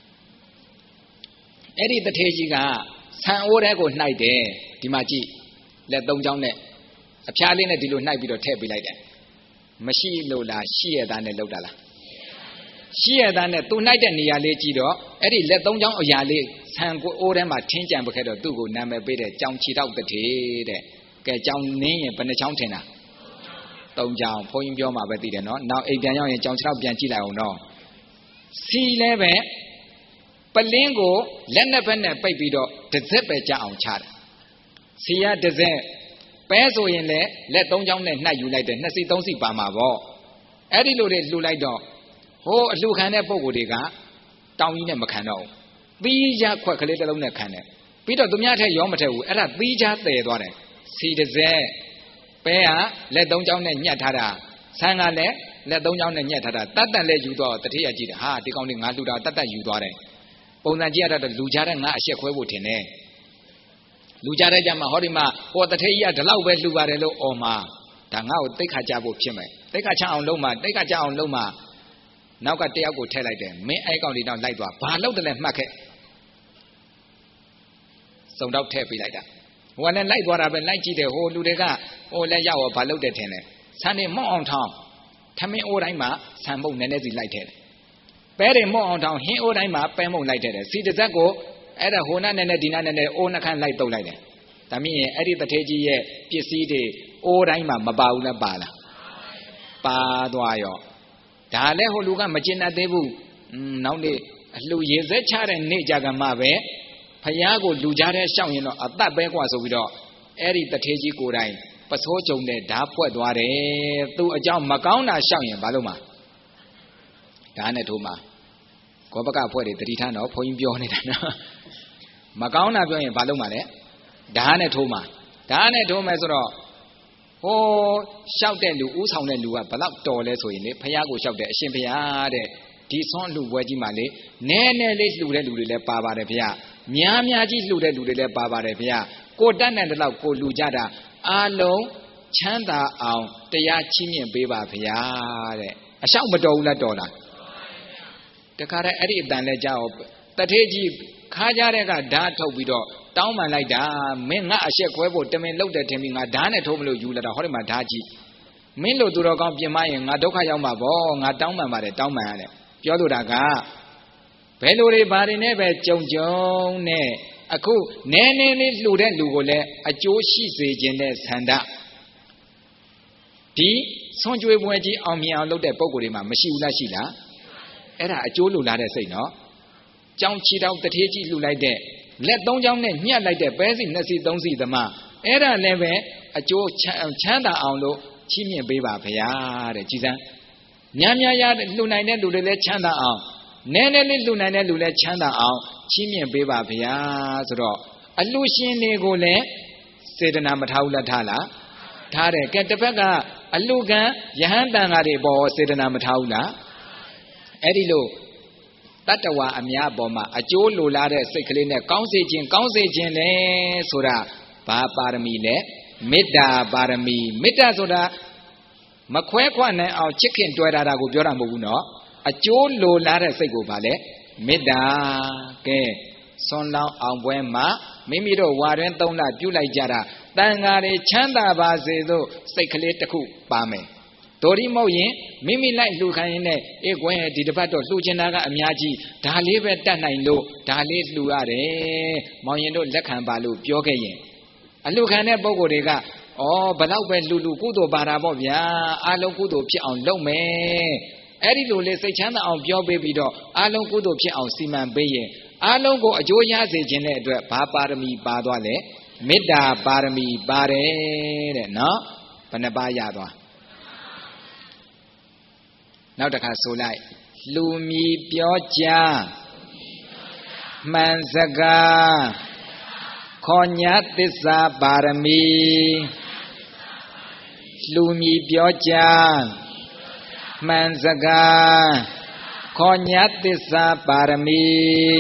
အဲ့ဒီတထေးကြီးကဆံအိုးတဲကိုနှိုက်တယ်ဒီမှာကြည့်လက်၃ချောင်းနဲ့အဖျားလေးနဲ့ဒီလိုနှိုက်ပြီးတော့ထည့်ပေးလိုက်တယ်မရှိလို့လားရှိရသားနဲ့လောက်တာလားရှိရသားနဲ့သူနှိုက်တဲ့နေရာလေးကြည့်တော့အဲ့ဒီလက်၃ချောင်းအရာလေးဆံကိုအိုးထဲမှာထင်းကြံပခဲ့တော့သူ့ကိုနာမည်ပေးတဲ့ကြောင်ချီတောက်တထေးတဲ့ကဲကြောင်နင်းရင်ဘယ်နှချောင်းထင်တာ၃ချောင်းဘုန်းကြီးပြောမှာပဲသိတယ်နော်နောက်အိမ်ပြန်ရောက်ရင်ကြောင်ချီတောက်ပြန်ကြည့်လိုက်အောင်နော်စီလည်းပဲပလင်းကိုလက်နှစ်ဖက်နဲ့ပိတ်ပြီးတော့တစ်စက်ပဲကြအောင်ချတယ်စီရတစ်စက်ပဲဆိုရင်လည်းလက်၃ချောင်းနဲ့နှိုက်ယူလိုက်တယ်2စီ3စီပါမှာပေါ့အဲ့ဒီလိုတွေလှူလိုက်တော့ဟိုအလှူခံတဲ့ပုံကိုယ်တွေကတောင်းကြီးနဲ့မခံတော့ဘူးသီးခြားခွက်ကလေးတစ်လုံးနဲ့ခံတယ်ပြီးတော့သူများထက်ရောမထက်ဘူးအဲ့ဒါသီးခြားတည်သွားတယ်စီတစ်စက်ပဲကလက်၃ချောင်းနဲ့ညှက်ထားတာဆန်းကလည်းလက်၃ချောင်းနဲ့ညှက်ထားတာတတ်တတ်လဲယူတော့တတိယကြည့်တယ်ဟာဒီကောင်လေးငါလှူတာတတ်တတ်ယူသွားတယ်ပုံစံကြည့်ရတော့လူကြတဲ့ငါအရှက်ခွဲဖို့ထင်တယ်လူကြတဲ့ကြမှာဟောဒီမှာဟောတထေးကြီးကဒီလောက်ပဲလှူပါတယ်လို့အော်မှာဒါငါ့ကိုတိတ်ခါကြဖို့ဖြစ်မယ်တိတ်ခါချအောင်လုပ်မှာတိတ်ခါကြအောင်လုပ်မှာနောက်ကတယောက်ကိုထည့်လိုက်တယ်မင်းအဲ့ကောင်လေးတော့လိုက်သွားဘာလုပ်တယ်လဲမှတ်ခဲ့စုံတော့ထည့်ပေးလိုက်တာဟိုကလည်းလိုက်သွားတာပဲလိုက်ကြည့်တယ်ဟိုလူတွေကဟိုလည်းရောက်ရောဘာလုပ်တယ်ထင်တယ်ဆန်နေမော့အောင်ထောင်းထမင်းအိုးတိုင်းမှာဆန်မုတ်နည်းနည်းစီလိုက်ထည့်တယ်ပဲတွေမော့အောင်ထောင်းဟင်းအိုးတိုင်းမှာပဲမုတ်လိုက်ထည့်တယ်စီတစ်စက်ကိုအဲ့ဒါဟိုနာနဲ့နဲ့ဒီနာနဲ့နဲ့အိုးနှခမ်းလိုက်တုပ်လိုက်တယ်ဒါမြင်ရင်အဲ့ဒီတထေးကြီးရဲ့ပစ္စည်းတွေအိုးတိုင်းမှာမပါဘူးလားပါလားပါသွားရောဒါလည်းဟိုလူကမကျင်တတ်သေးဘူးနောက်နေ့အလှရေစက်ချတဲ့နေ့ကြကမှပဲဖယားကိုလူကြားတဲ့ရှောက်ရင်တော့အသက်ပဲกว่าဆိုပြီးတော့အဲ့ဒီတထေးကြီးကိုယ်တိုင်ပစိုးကြုံတဲ့ဓာဖွက်သွားတယ်သူအကြောင်းမကောင်းတာရှောက်ရင်ဘာလို့မှာဓာနဲ့ထိုးမှာကောပကဖွဲ့တွေတတိထားတော့ဘုန်းကြီးပြောနေတာနော်မကောင်းတာပြောရင်ဘာလို့မှာလဲဓာနဲ့ထိုးမှာဓာနဲ့ထိုးမယ်ဆိုတော့ဟိုရှောက်တဲ့လူဥဆောင်တဲ့လူကဘလောက်တော်လဲဆိုရင်လေဖယားကိုရှောက်တဲ့အရှင်ဖယားတဲ့ဒီဆွမ်းလှူပွဲကြီးမှာလေနည်းနည်းလေးလှူတဲ့လူတွေလည်းပါပါတယ်ဖယားများများကြီးလှူတဲ့လူတွေလည်းပါပါတယ်ဖယားကိုတတ်နိုင်တဲ့လောက်ကိုလှူကြတာအားလုံးချမ်းသာအောင်တရားချီးမြှင့်ပေးပါဖယားတဲ့အလျှောက်မတော်ဘူးလားတော်လားတခါတည်းအဲ့ဒီအတန်လဲကြောက်တထေးကြီးခါကြတဲ့ကဓာတ်ထုတ်ပြီးတော့တောင်းပန်လိုက်တာမင်းငါအရှက်ခွဲဖို့တမင်လှုပ်တယ်ထင်ပြီးငါဓာတ်နဲ့ထိုးမလို့ယူလာတာဟောဒီမှာဓာတ်ကြီးမင်းတို့သူတော်ကောင်းပြင်မရင်ငါဒုက္ခရောက်မှာပေါ့ငါတောင်းပန်ပါတယ်တောင်းပန်ရတယ်ပြောလို့တာကဘယ်လိုတွေဘာတွေနဲ့ပဲကြုံနဲ့အခုနည်းနည်းလေးလှူတဲ့လူကိုလည်းအကျိုးရှိစေခြင်းတဲ့ဆန္ဒဒီဆွန်ကြွေပွဲကြီးအောင်မြင်အောင်လုပ်တဲ့ပုံကိုယ်တွေမှာမရှိဘူးလားရှိလားအဲ့ဒါအကျိုးလိုလားတဲ့စိတ်နော်ကြောင်းချီတောက်တထေးကြီးလှူလိုက်တဲ့လက်သုံးချောင်းနဲ့ညှက်လိုက်တဲ့ပဲစီနှစ်စီသုံးစီသမားအဲ့ဒါလည်းပဲအကျိုးချမ်းသာအောင်လို့ချီးမြှင့်ပေးပါဗျာတဲ့ကြည်စမ်းများများရလှူနိုင်တဲ့လူတွေလည်းချမ်းသာအောင်နည်းနည်းလေးလှူနိုင်တဲ့လူလည်းချမ်းသာအောင်ချီးမြှင့်ပေးပါဗျာဆိုတော့အလှူရှင်တွေကိုလည်းစေတနာမထားဘူးလားထားလားထားတယ်ကဲတစ်ဖက်ကအလှူခံယဟန်တန်ဃာတွေပေါ်စေတနာမထားဘူးလားအဲ့ဒီလိုတတ္တဝါအများပေါ်မှာအကျိုးလိုလားတဲ့စိတ်ကလေးနဲ့ကောင်းစေခြင်းလေဆိုတာဘာပါရမီလဲမေတ္တာပါရမီမေတ္တာဆိုတာမခွဲခွာနိုင်အောင်ချစ်ခင်တွေ့တာကိုပြောတာမဟုတ်ဘူးနော်အကျိုးလိုလားတဲ့စိတ်ကိုဗာလဲမေတ္တာကဲဆွန်လောင်းအောင်ပွဲမှာမိမိတို့ဝါတွင်3လပြုလိုက်ကြတာတန်ဃာတွေချမ်းသာပါစေသို့စိတ်ကလေးတစ်ခုပါမယ်တော်ဒီမဟုတ်ရင်မိမိလိုက်လှူခိုင်းရင်အေးကွယ်ဒီတစ်ပတ်တော့လှူချင်တာကအများကြီးဒါလေးပဲတတ်နိုင်လို့ဒါလေးလှူရတယ်မောင်ရင်တို့လက်ခံပါလို့ပြောခဲ့ရင်အလှူခံတဲ့ပုံကိုယ်တွေကဩဘလောက်ပဲလှူကုသိုလ်ပါတာပေါ့ဗျာအားလုံးကုသိုလ်ဖြစ်အောင်လုပ်မယ်အဲ့ဒီလိုလေစိတ်ချမ်းသာအောင်ပြောပေးပြီးတော့အားလုံးကုသိုလ်ဖြစ်အောင်စီမံပေးရင်အားလုံးကိုအကျိုးရစေခြင်းတဲ့အတွက်ဘာပါရမီပါသွားလဲမေတ္တာပါရမီပါတယ်တဲ့နော်ဘယ်နှပါရသွားနောက်တစ်ခါဆိုလိုက်လူမီပြောကြားမှန်စကားခေါ်ညာသစ္စာပါရမီလူမီပြောကြားမှန်စကားခေါ်ညာသစ္စာပါရမီ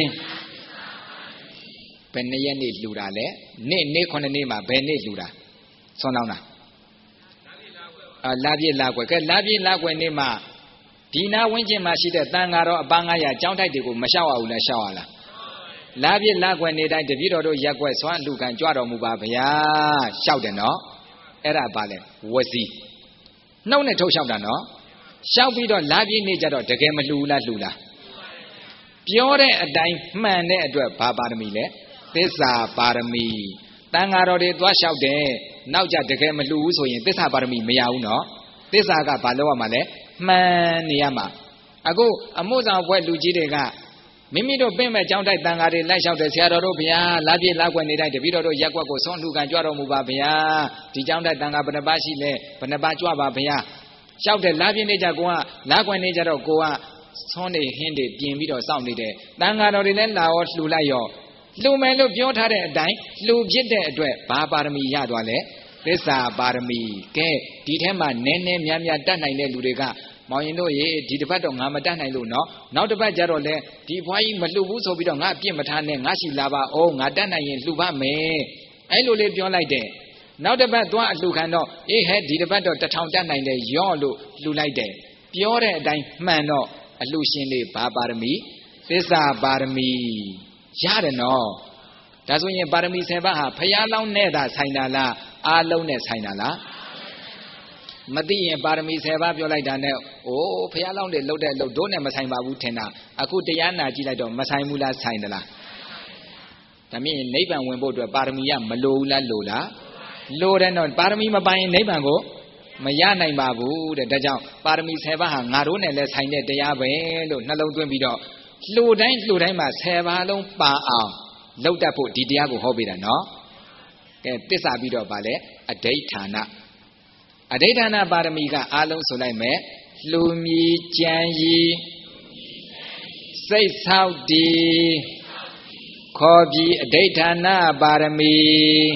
ဘယ်နှစ်ရက်နေ့လှူတာလဲနေ့9နေ့မှာဘယ်နေ့လှူတာဆွမ်းလောင်းတာလာပြည့်လာကွယ်ကဲလာပြည့်လာကွယ်နေ့မှာဒီနာဝင်းကျင်မှာရှိတဲ့တန်ဃာတော်အပန်း900ကျောင်းတိုက်တွေကိုမလျှောက်ရဘူးလားလျှောက်ရလားလာပြည့်လာကွယ်နေတိုင်းတပည့်တော်တို့ရက်ကွယ်ဆွမ်းလူကံကြွတော်မူပါဗျာလျှောက်တယ်နော်အဲ့ဒါပါလဲဝစီနှုတ်နဲ့ထုတ်လျှောက်တာနော်လျှောက်ပြီးတော့လာပြည့်နေကြတော့တကယ်မလှူလားလှူလားပြောတဲ့အတိုင်းမှန်တဲ့အတွက်ဘာပါရမီလဲသစ္စာပါရမီတန်ဃာတော်တွေသွားလျှောက်တယ်နောက်ကြတကယ်မလှူဘူးဆိုရင်သစ္စာပါရမီမရဘူးနော်သစ္စာကဘာလို့ရမှာလဲမှန်နေရမှာအခုအမှုဆောင်ဘွဲ့လူကြီးတွေကမိမိတို့ပြင်မဲ့ကြောင်းတိုက်တန်ဃာတွေလိုက်လျှောက်တယ်ဆရာတော်တို့ဗျာလာပြည့်လာကွယ်နေတိုင်းတပည့်တော်တို့ရက်ကွက်ကိုဆွမ်းလူကံကြွတော်မူပါဗျာဒီကြောင်းတိုက်တန်ဃာဘယ်နှပါရှိလဲဘယ်နှပါကြွပါဗျာလျှောက်တယ်လာပြည့်နေကြကိုကလာကွယ်နေကြတော့ကိုကဆွမ်းနေဟင်းတွေပြင်ပြီးတော့စောင့်နေတယ်တန်ဃာတော်တွေလည်းလာရောလှူလိုက်ရောလှူမယ်လို့ပြောထားတဲ့အတိုင်းလှူဖြစ်တဲ့အတွက်ဘာပါရမီရသွားလဲသစ္စာပါရမီကဲဒီထဲမှာနည်းနည်းများများတတ်နိုင်တဲ့လူတွေကမောင်ရင်တို့ရေဒီတစ်ပတ်တော့ငါမတတ်နိုင်လို့နော်နောက်တစ်ပတ်ကျတော့လေဒီဘွားကြီးမလှူဘူးဆိုပြီးတော့ငါအပြစ်မထားနဲ့ငါရှိလာပါအောင်ငါတတ်နိုင်ရင်လှူပါမယ်အဲ့လိုလေးပြောလိုက်တယ်နောက်တစ်ပတ်သွားအလှူခံတော့အေးဟဲ့ဒီတစ်ပတ်တော့1000တတ်နိုင်တယ်ရော့လို့လှူလိုက်တယ်ပြောတဲ့အတိုင်းမှန်တော့အလှူရှင်တွေဘာပါရမီသစ္စာပါရမီရတယ်နော်ဒါဆိုရင်ပါရမီ7ပါးဟာဖျားလောင်းနဲ့သာဆိုင်တာလားအားလုံးနဲ့ဆိုင်တာလားမသိရင်ပါရမီ7ပါးပြောလိုက်တာနဲ့အိုးဖျားလောင်းတွေလှုပ်တဲ့လှုပ်တို့နဲ့မဆိုင်ပါဘူးထင်တာအခုတရားနာကြည့်လိုက်တော့မဆိုင်ဘူးလားဆိုင်သလားဒါမြင်နိဗ္ဗာန်ဝင်ဖို့အတွက်ပါရမီရမလိုဘူးလားလိုလားလိုတယ်နော်ပါရမီမပိုင်ရင်နိဗ္ဗာန်ကိုမရနိုင်ပါဘူးတဲ့ဒါကြောင့်ပါရမီ7ပါးဟာငါတို့နဲ့လည်းဆိုင်တဲ့တရားပဲလို့နှလုံးသွင်းပြီးတော့လှူတိုင်းမှာ10ပါးလုံးပါအောင်လောက်တတ်ဖို့ဒီတရားကိုဟောပေးတာနော်ကဲသစ္စာပြီးတော့ဗာလဲအဋိဌာဏပါရမီကအားလုံးဆိုလိုက်မယ်လှူမီကြံရီစိတ်ဆောက်တည်ခေါ်ပြီးအဋိဌာဏပါရမီ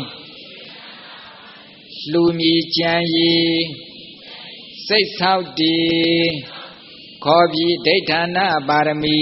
လှူမီကြံရီစိတ်ဆောက်တည်ခေါ်ပြီးအဋိဌာဏပါရမီ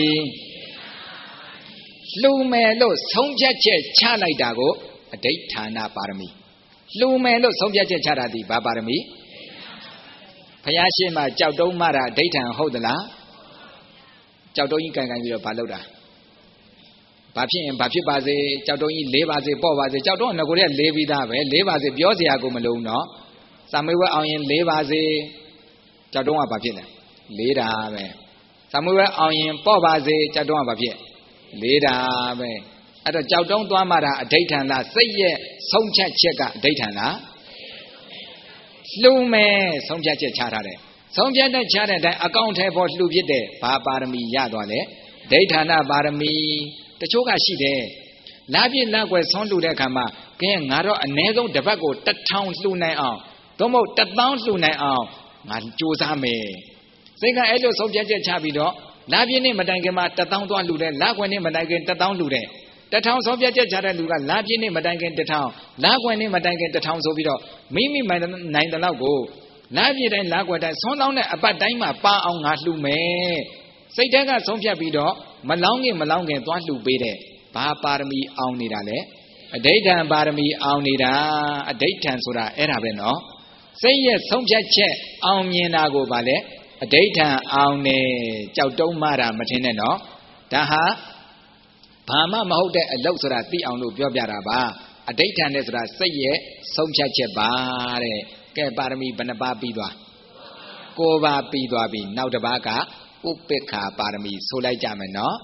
လှူမယ်လို့ဆုံးဖြတ်ချက်ချလိုက်တာကိုအဋိဌာဏပါရမီလှူမယ်လို့ဆုံးဖြတ်ချက်ချတာဒီဘာပါရမီဘုရားရှိခိုးကြောက်တုံးမတာအဋိဌာန်ဟုတ်သလားကြောက်တုံးကြီးကန်ပြီးတော့ဘာလုပ်တာဘာဖြစ်ရင်ဘာဖြစ်ပါစေကြောက်တုံးကြီး၄ပါစေပေါ့ပါစေကြောက်တုံးကငကိုတွေက၄ပြီးသားပဲ၄ပါစေပြောစရာကိုမလိုဘူးနော်စာမေးပွဲအောင်ရင်၄ပါစေကြောက်တုံးကဘာဖြစ်လဲ၄တာပဲစာမေးပွဲအောင်ရင်ပေါ့ပါစေကြောက်တုံးကဘာဖြစ်၄တာပဲအဲ့တော့ကြောက်တုံးသွားမှတာအဋိဋ္ဌံလားစိတ်ရဲ့ဆုံးဖြတ်ချက်ကအဋိဋ္ဌံလားလှူမယ်ဆုံးဖြတ်ချက်ချထားတယ်ဆုံးဖြတ်တဲ့ချတဲ့အတိုင်းအကောင့်ထဲပေါ်လှူဖြစ်တဲ့ဘာပါရမီရသွားလဲဒိဋ္ဌာနပါရမီတချို့ကရှိတယ်လာပြည့်လက်ွယ်ဆုံးလှူတဲ့အခါမှာကဲငါတော့အ ਨੇ ဆုံးတစ်ပတ်ကို1000လှူနိုင်အောင်သို့မဟုတ်1000လှူနိုင်အောင်ငါကြိုးစားမယ်စိတ်ကအဲ့လိုဆုံးဖြတ်ချက်ချပြီးတော့လာပြည့်နေ့မတိုင်ခင်မှာ1000သွားလှူတယ်လာခွက်နေ့မတိုင်ခင်1000လှူတယ်1000ဆုံးဖြတ်ချက်ချတဲ့လူကလာပြည့်နေ့မတိုင်ခင်1000လာခွက်နေ့မတိုင်ခင်1000ဆိုပြီးတော့မိမိနိုင်တဲ့လောက်ကိုလာပြည့်တိုင်းလာခွက်တိုင်းဆွမ်းလောင်းတဲ့အပတ်တိုင်းမှာပါအောင်ငါလှူမယ်စိတ်ထဲကဆုံးဖြတ်ပြီးတော့မလောင်းခင်သွားလှူပေးတဲ့ဘာပါရမီအောင်နေတာလဲအဋိဋ္ဌံပါရမီအောင်နေတာအဋိဋ္ဌံဆိုတာအဲ့ဒါပဲနော်စိတ်ရဲ့ဆုံးဖြတ်ချက်အောင်မြင်တာကိုဗာလဲအဋိဋ္ဌံအောင်နေကြောက်တုံးမှတာမထင်နဲ့နော်ဒါဟာဘာမှမဟုတ်တဲ့အလုပ်ဆိုတာသိအောင်လို့ပြောပြတာပါအဋိဋ္ဌံနဲ့ဆိုတာစိတ်ရဲ့ဆုံးဖြတ်ချက်ပါတဲ့ကဲပါရမီဘယ်နှပါပြီးသွား9ပါပြီးသွားပြီနောက်တစ်ပါးကဥပိ္ပခာပါရမီဆိုလိုက်ကြမယ်နော်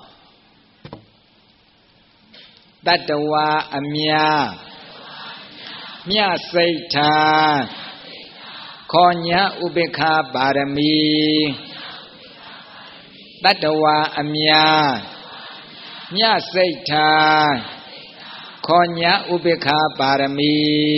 တတ္တဝါအမြမြစိတ်ထားခေါ်ညာဥပိ္ပခာပါရမီတတ္တဝါအမြမြစိတ်ထားခေါ်ညာဥပိ္ပခာပါရမီ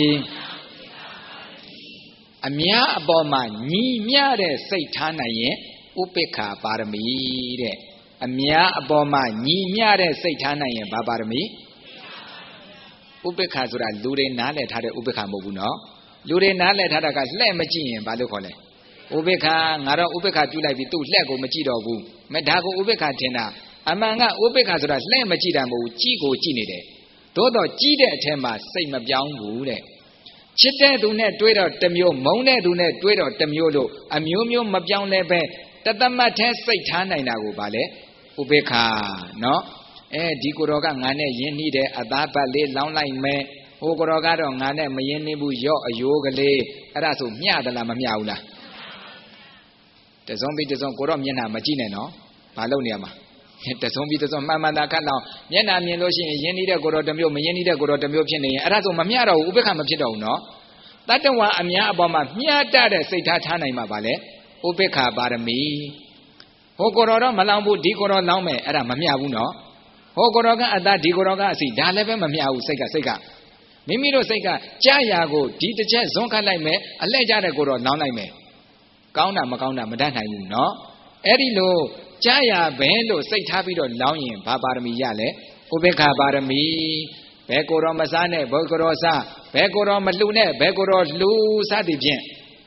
အများအပေါ်မှာညီမျှတဲ့စိတ်ထားနိုင်ရင်ဥပိ္ပခာပါရမီတဲ့အများအပေါ်မှာညီမျှတဲ့စိတ်ထားနိုင်ရင်ဘာပါရမီဥပိ္ပခာဆိုတာလူတွေနားလည်ထားတဲ့ဥပိ္ပခာမဟုတ်ဘူးနော်လူတွေနားလည်ထားတာကလှဲ့မကြည့်ရင်ဘာလို့ခေါ်လဲဥပိ္ပခာငါတော့ဥပိ္ပခာပြုလိုက်ပြီးသူ့လှဲ့ကိုမကြည့်တော့ဘူးမဒါကိုဥပိ္ပခာထင်တာအမှန်ကဥပိ္ပခာဆိုတာလှဲ့မကြည့်တာမဟုတ်ဘူးကြည့်ကိုကြည့်နေတယ်သို့တော့ကြည့်တဲ့အထက်မှာစိတ်မပြောင်းဘူးတဲ့ချစ်တဲ့သူနဲ့တွေးတော့တစ်မျိုးမုန်းတဲ့သူနဲ့တွေးတော့တစ်မျိုးလို့အမျိုးမျိုးမပြောင်းလဲပဲတသမတ်ထဲစိတ်ထားနိုင်တာကိုဗာလဲဥပိ္ပခာနော်ဒီကိုတော်ကငါနဲ့ယဉ်နှီးတယ်အသားပတ်လေးလောင်းလိုက်မယ်ဟိုကိုတော်ကတော့ငါနဲ့မယဉ်နှီးဘူးရော့အယိုးကလေးအဲ့ဒါဆိုမျှသလားမမျှဘူးလားတစုံပြီးတစုံကိုတော့မျက်နှာမကြည့်နဲ့နော်ဘာလုပ်နေရမှာတစုံပြီးတစုံမှန်မှန်သာခတ်လောင်မျက်နှာမြင်လို့ရှိရင်ယဉ်နှီးတဲ့ကိုတော်တစ်မျိုးမယဉ်နှီးတဲ့ကိုတော်တစ်မျိုးဖြစ်နေရင်အဲ့ဒါဆိုမမျှတော့ဘူးဥပိ္ပခာမဖြစ်တော့ဘူးနော်တတ္တဝါအများအပေါ်မှာမျှတတဲ့စိတ်ထားနိုင်မှာပါလေဥပိ္ပခာပါရမီဟိုကိုတော်တော့မလောင်ဘူးဒီကိုတော်လောင်းမယ်အဲ့ဒါမမျှဘူးနော်ဟိုကိုတော်ကအသားဒီကိုတော်ကအစီဒါလည်းပဲမမျှဘူးစိတ်ကမိမိတို့စိတ်ကကြာရာကိုဒီတစ်ချက်ဇွန်းခတ်လိုက်မယ်အလှဲ့ကြတဲ့ကိုတော်လောင်းလိုက်မယ်ကောင်းတာမကောင်းတာမတတ်နိုင်ဘူးနော်အဲ့ဒီလိုကြာရာပဲလို့စိတ်ထားပြီးတော့လောင်းရင်ဘာပါရမီရလဲဥပိ္ပခာပါရမီဘယ်ကိုတော်မစားနဲ့ဘယ်ကိုတော်စားဘယ်ကိုတော်မလှူနဲ့ဘယ်ကိုတော်လှူစသည်ဖြင့်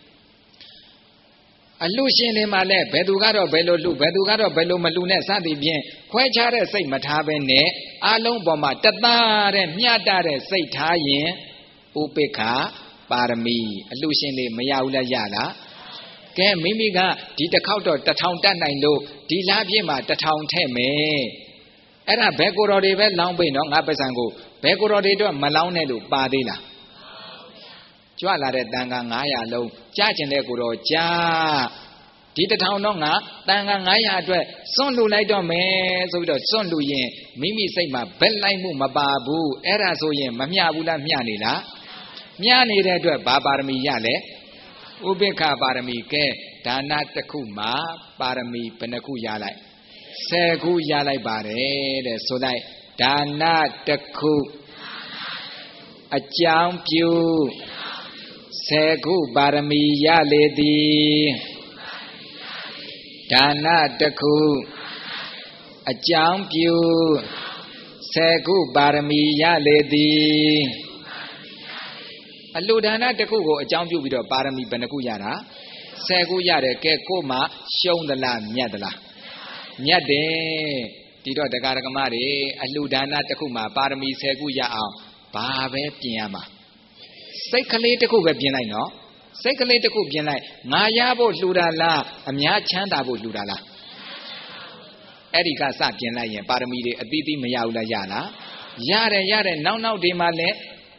အလှရှင်တွေမှာလဲဘယ်သူကတော့ဘယ်လိုလှူဘယ်သူကတော့ဘယ်လိုမလှူနဲ့စသည်ဖြင့်ခွဲခြားတဲ့စိတ်မထားဘဲနဲ့အလုံးပေါ်မှာတသားတဲ့မျှတတဲ့စိတ်ထားရင်ဥပိ္ပခာပါရမီအလှရှင်တွေမရဘူးလားရလားကဲမိမိကဒီတစ်ခေါက်တော့1000တတ်နိုင်လို့ဒီလားပြည့်မှာ1000ထည့်မယ်အဲ့ဒါဘယ်ကိုတော်တွေပဲလောင်းပိနော်ငါပစံကိုဘယ်ကိုတော်တွေတော့မလောင်းနဲ့လို့ပါသေးလားကြွလာတဲ့တန်ခါ900လုံးကြားကျင်တဲ့ကိုတော်ကြားဒီ1000တော့ငါတန်ခါ900အတွက်စွန့်လူလိုက်တော့မယ်ဆိုပြီးတော့စွန့်လူရင်မိမိစိတ်မှာဘက်လိုက်မှုမပါဘူးအဲ့ဒါဆိုရင်မမျှဘူးလားမျှနေလားမျှနေတဲ့အတွက်ဘာပါရမီရလဲဥပိ္ပခာပါရမီကဲဒါနတစ်ခုမှာပါရမီဘယ်နှခုရလိုက်10ခုရလိုက်ပါတယ်တဲ့ဆိုလိုက်ဒါနတစ်ခုအကြောင်းပြု10ခုပါရမီရလေသည်ဒါနတစ်ခုအကြောင်းပြု10ခုပါရမီရလေသည်အလှူဒါနတစ်ခုကိုအကြောင်းပြုပြီးတော့ပါရမီဘယ်နှခုရတာ10ခုရတယ်ကဲကို့မှာရှုံးသလားမြတ်သလားမြတ်တယ်ဒီတော့တရားဓမ္မတွေအလှူဒါနတစ်ခုမှာပါရမီ10ခုရအောင်ဘာပဲပြင်ရမှာစိတ်ကလေးတစ်ခုပဲပြင်လိုက်နော်စိတ်ကလေးတစ်ခုပြင်လိုက်ငါရဖို့လှူတာလားအများချမ်းသာဖို့လှူတာလားအဲ့ဒီကစပြင်လိုက်ရင်ပါရမီတွေအသီးသီးမရဘူးလားရလားရတယ်နောက်ဒီမှာလဲ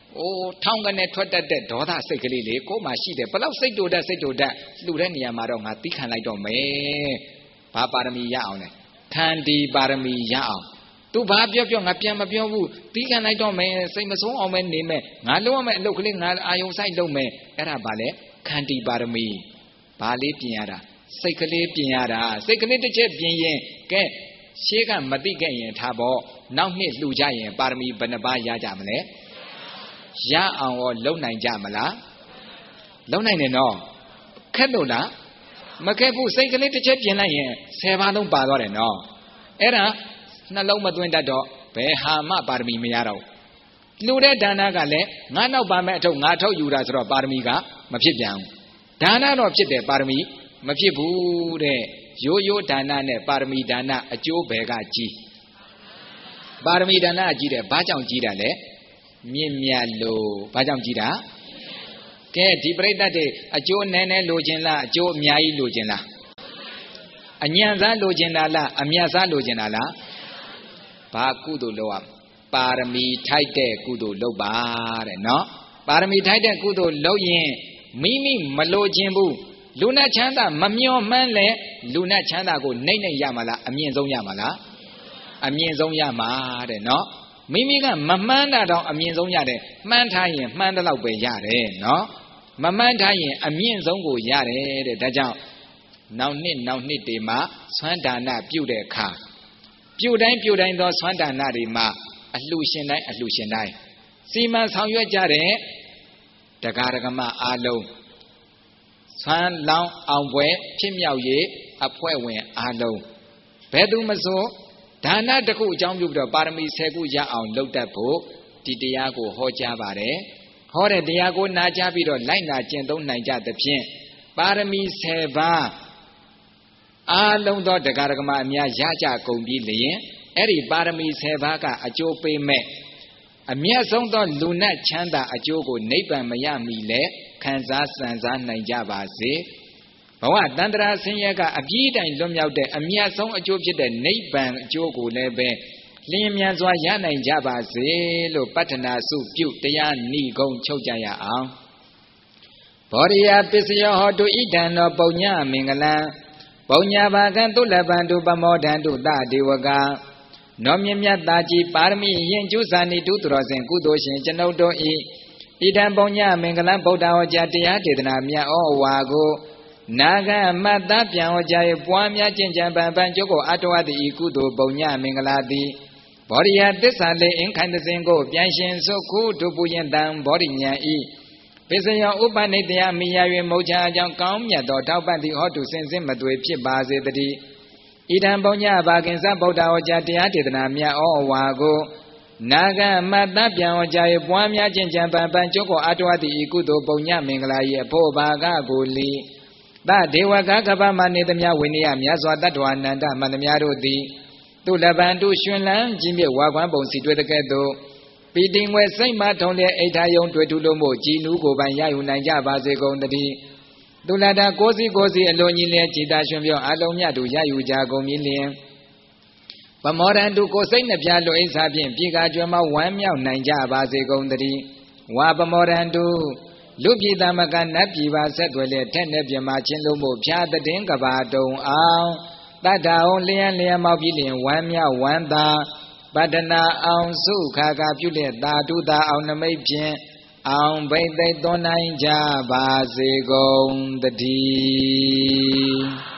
ထောင်းကနေထွက်တတ်တဲ့ဒေါသစိတ်ကလေးလေကိုမှရှိတယ်ဘလောက်စိတ်တူတတ်လှူတဲ့နေရာမှာတော့ငါသိခံလိုက်တော့မယ်ဘာပါရမီရအောင်လဲခန္တီပါရမီရအောင်သူဘာပြောငါပြန်မပြောဘူးသိခံလိုက်တော့မယ်စိတ်မဆုံးအောင်ပဲနေမယ်ငါလုပ်ရမယ်အလုပ်ကလေးငါအာယုံဆိုင်လုပ်မယ်အဲ့ဒါဘာလဲခန္တီပါရမီဘာလေးပြင်ရတာစိတ်ကလေးပြင်ရတာစိတ်ကလေးတစ်ချက်ပြင်ရင်ကဲရှေးကမသိခဲ့ရင်ထားပေါ့နောက်နှစ်လှူကြရင်ပါရမီဘယ်နှပါးရကြမလဲရအောင်ရောလုံနိုင်ကြမလားလုံနိုင်တယ်နော်ခက်လို့လားမခက်ဘူးစိတ်ကလေးတစ်ချက်ပြင်လိုက်ရင်10ပါးလုံးပါသွားတယ်နော်အဲ့ဒါနှလုံးမသွင်းတတ်တော့ဘယ်ဟာမှပါရမီမရတော့လှူတဲ့ဒါနကလည်းငါနောက်ပါမဲ့အထုပ်ငါထုတ်ယူတာဆိုတော့ပါရမီကမဖြစ်ပြန်ဘူးဒါနတော့ဖြစ်တယ်ပါရမီမဖြစ်ဘူးတဲ့ရိုးဒါနနဲ့ပါရမီဒါနအကျိုးဘယ်ကကြီးပါရမီဒါနကြီးတယ်ဘာကြောင့်ကြီးတာလဲမြင့်မြတ်လို့ဘာကြောင့်ကြီးတာကဲဒီပြိတ္တတွေအကျိုးနည်းနည်းလိုချင်လားအကျိုးအများကြီးလိုချင်လားအညံစားလိုချင်တာလားအမြတ်စားလိုချင်တာလားဘာကုသိုလ်လုပ်ရပါရမီထိုက်တဲ့ကုသိုလ်လုပ်ပါတဲ့နော်ပါရမီထိုက်တဲ့ကုသိုလ်လုပ်ရင်မိမိမလိုချင်ဘူးလူနဲ့ချမ်းသာမမျောမှန်းလဲလူနဲ့ချမ်းသာကိုနှိမ့်နှိမ့်ရမှာလားအမြင့်ဆုံးရမှာလားအမြင့်ဆုံးရမှာတဲ့နော်မိမိကမမှန်းတာတော့အမြင့်ဆုံးရတယ်မှန်းထားရင်မှန်းတဲ့လောက်ပဲရတယ်နော်မမှန်းထားရင်အမြင့်ဆုံးကိုရတယ်တဲ့ဒါကြောင့်နောက်နှစ်တွေမှာဆွမ်းဒါနပြုတဲ့အခါပြုတိုင်းသောဆွမ်းဒါနတွေမှာအလှရှင်တိုင်းစီမံဆောင်ရွက်ကြတဲ့တရားဓမ္မအားလုံးဆွမ်းလောင်းအောင်ပွဲဖြစ်မြောက်ရေးအဖွဲ့ဝင်အားလုံးဘယ်သူမဆိုဒါနတစ်ခုအကြောင်းပြုပြီးတော့ပါရမီ10ခုရအောင်လုပ်တတ်ဖို့ဒီတရားကိုဟောကြားပါတယ်ဟောတဲ့တရားကိုနာကြားပြီးတော့လိုက်နာကျင့်သုံးနိုင်ကြသဖြင့်ပါရမီ10ပါးအားလုံးသောတရားဓမ္မအများရကြကုန်ပြီလျင်အဲ့ဒီပါရမီ10ပါးကအကျိုးပေးမဲ့အမြတ်ဆုံးသောလူနတ်ချမ်းသာအကျိုးကိုနိဗ္ဗာန်မရမီလဲခံစားစံစားနိုင်ကြပါစေဘဝတန္တရာဆင်းရဲကအပြည့်တိုင်လွတ်မြောက်တဲ့အမြတ်ဆုံးအကျိုးဖြစ်တဲ့နိဗ္ဗာန်အကျိုးကိုလည်းပဲလျင်မြန်စွာရနိုင်ကြပါစေလို့ပတ္ထနာစုပြုတရားနိဂုံးချုပ်ကြရအောင်ဘောရိယပစ္စယောဟောတုဣဒံသောပုညမင်္ဂလံပုညဘာကံတုလပံတုပမောဒံတုတဒေဝကနောမြင့်မြတ်သာကြီးပါရမီရင်ကျူးစာနိတုတော်စဉ်ကုသိုလ်ရှင်ကျွန်ုပ်တို့ဤဣဒံပုညမင်္ဂလံဗုဒ္ဓဟောကြားတရားဒေသနာမြတ်ဩဝါကိုနာဂမတ္တပြန်ဟောကြား၍ပွားများကျင့်ကြံပန်ကျုပ်ကိုအတဝတိဤကုသိုလ်ပုညမင်္ဂလာတိဘောရိယသစ္စာလေးအင်ခိုင်သစဉ်ကိုပြန်ရှင်စုခုဒုပုယံတံဘောရိညာဤပစ္စယဥပနိတယမိယာ၍မုတ်ချအကြောင်းကောင်းမြတ်သောထောက်ပံ့သည့်ဟောတုစင်စစ်မသွေဖြစ်ပါစေတည်းဣဒံပုညဘာကင်္စဗုဒ္ဓဟောကြားတရားဒေသနာမြတ်ဩဝါကိုနာဂမတ္တပြန်ဟောကြား၍ပွားများကျင့်ကြံပန်ကျုပ်ကိုအတဝတိဤကုသိုလ်ပုညမင်္ဂလာ၏အဖို့ဘာကကိုလီသဒေဝကကပ္ပမနေသမျှဝိနည်းမြတ်စွာတတ္တဝအနန္တမှန်သမျှတို့သည်သူလပံတုရှင်လန်းကြီးမြတ်ဝါခွမ်းပုံစီတွေ့တဲ့ကဲ့သို့ပီတိငွယ်စိတ်မှထုံတဲ့အိဋ္ဌာယုံတွေ့ထူလို့မို့ကြည်နူးကိုပိုင်ရယူနိုင်ကြပါစေကုန်တည်းသူလတာကိုစီအလိုကြီးလဲကြည်သာရှင်ပြောအလုံးမြတ်တို့ရယူကြကုန်ပြီလျင်ပမောဒံတုကိုစိတ်နှပြလွတ်အိစာဖြင့်ပြေကာကျွမ်းမဝမ်းမြောက်နိုင်ကြပါစေကုန်တည်းဝါပမောဒံတုလူပြည်သမကနတ်ပြည်ပါဆက်ွယ်လေထက်နဲ့ပြမချင်းလုံးမို့ဖြာတဲ့င်းကဘာတုံအောင်တတ္တအောင်လျံမောက်ပြီးလျင်ဝမ်းမြောက်ဝမ်းသာပတ္တနာအောင်စုခါပြုလျက်သာဓုသာအောင်နမိတ်ဖြင့်အောင်ဘိသိက်သွန်နိုင်ကြပါစေကုန်တည်း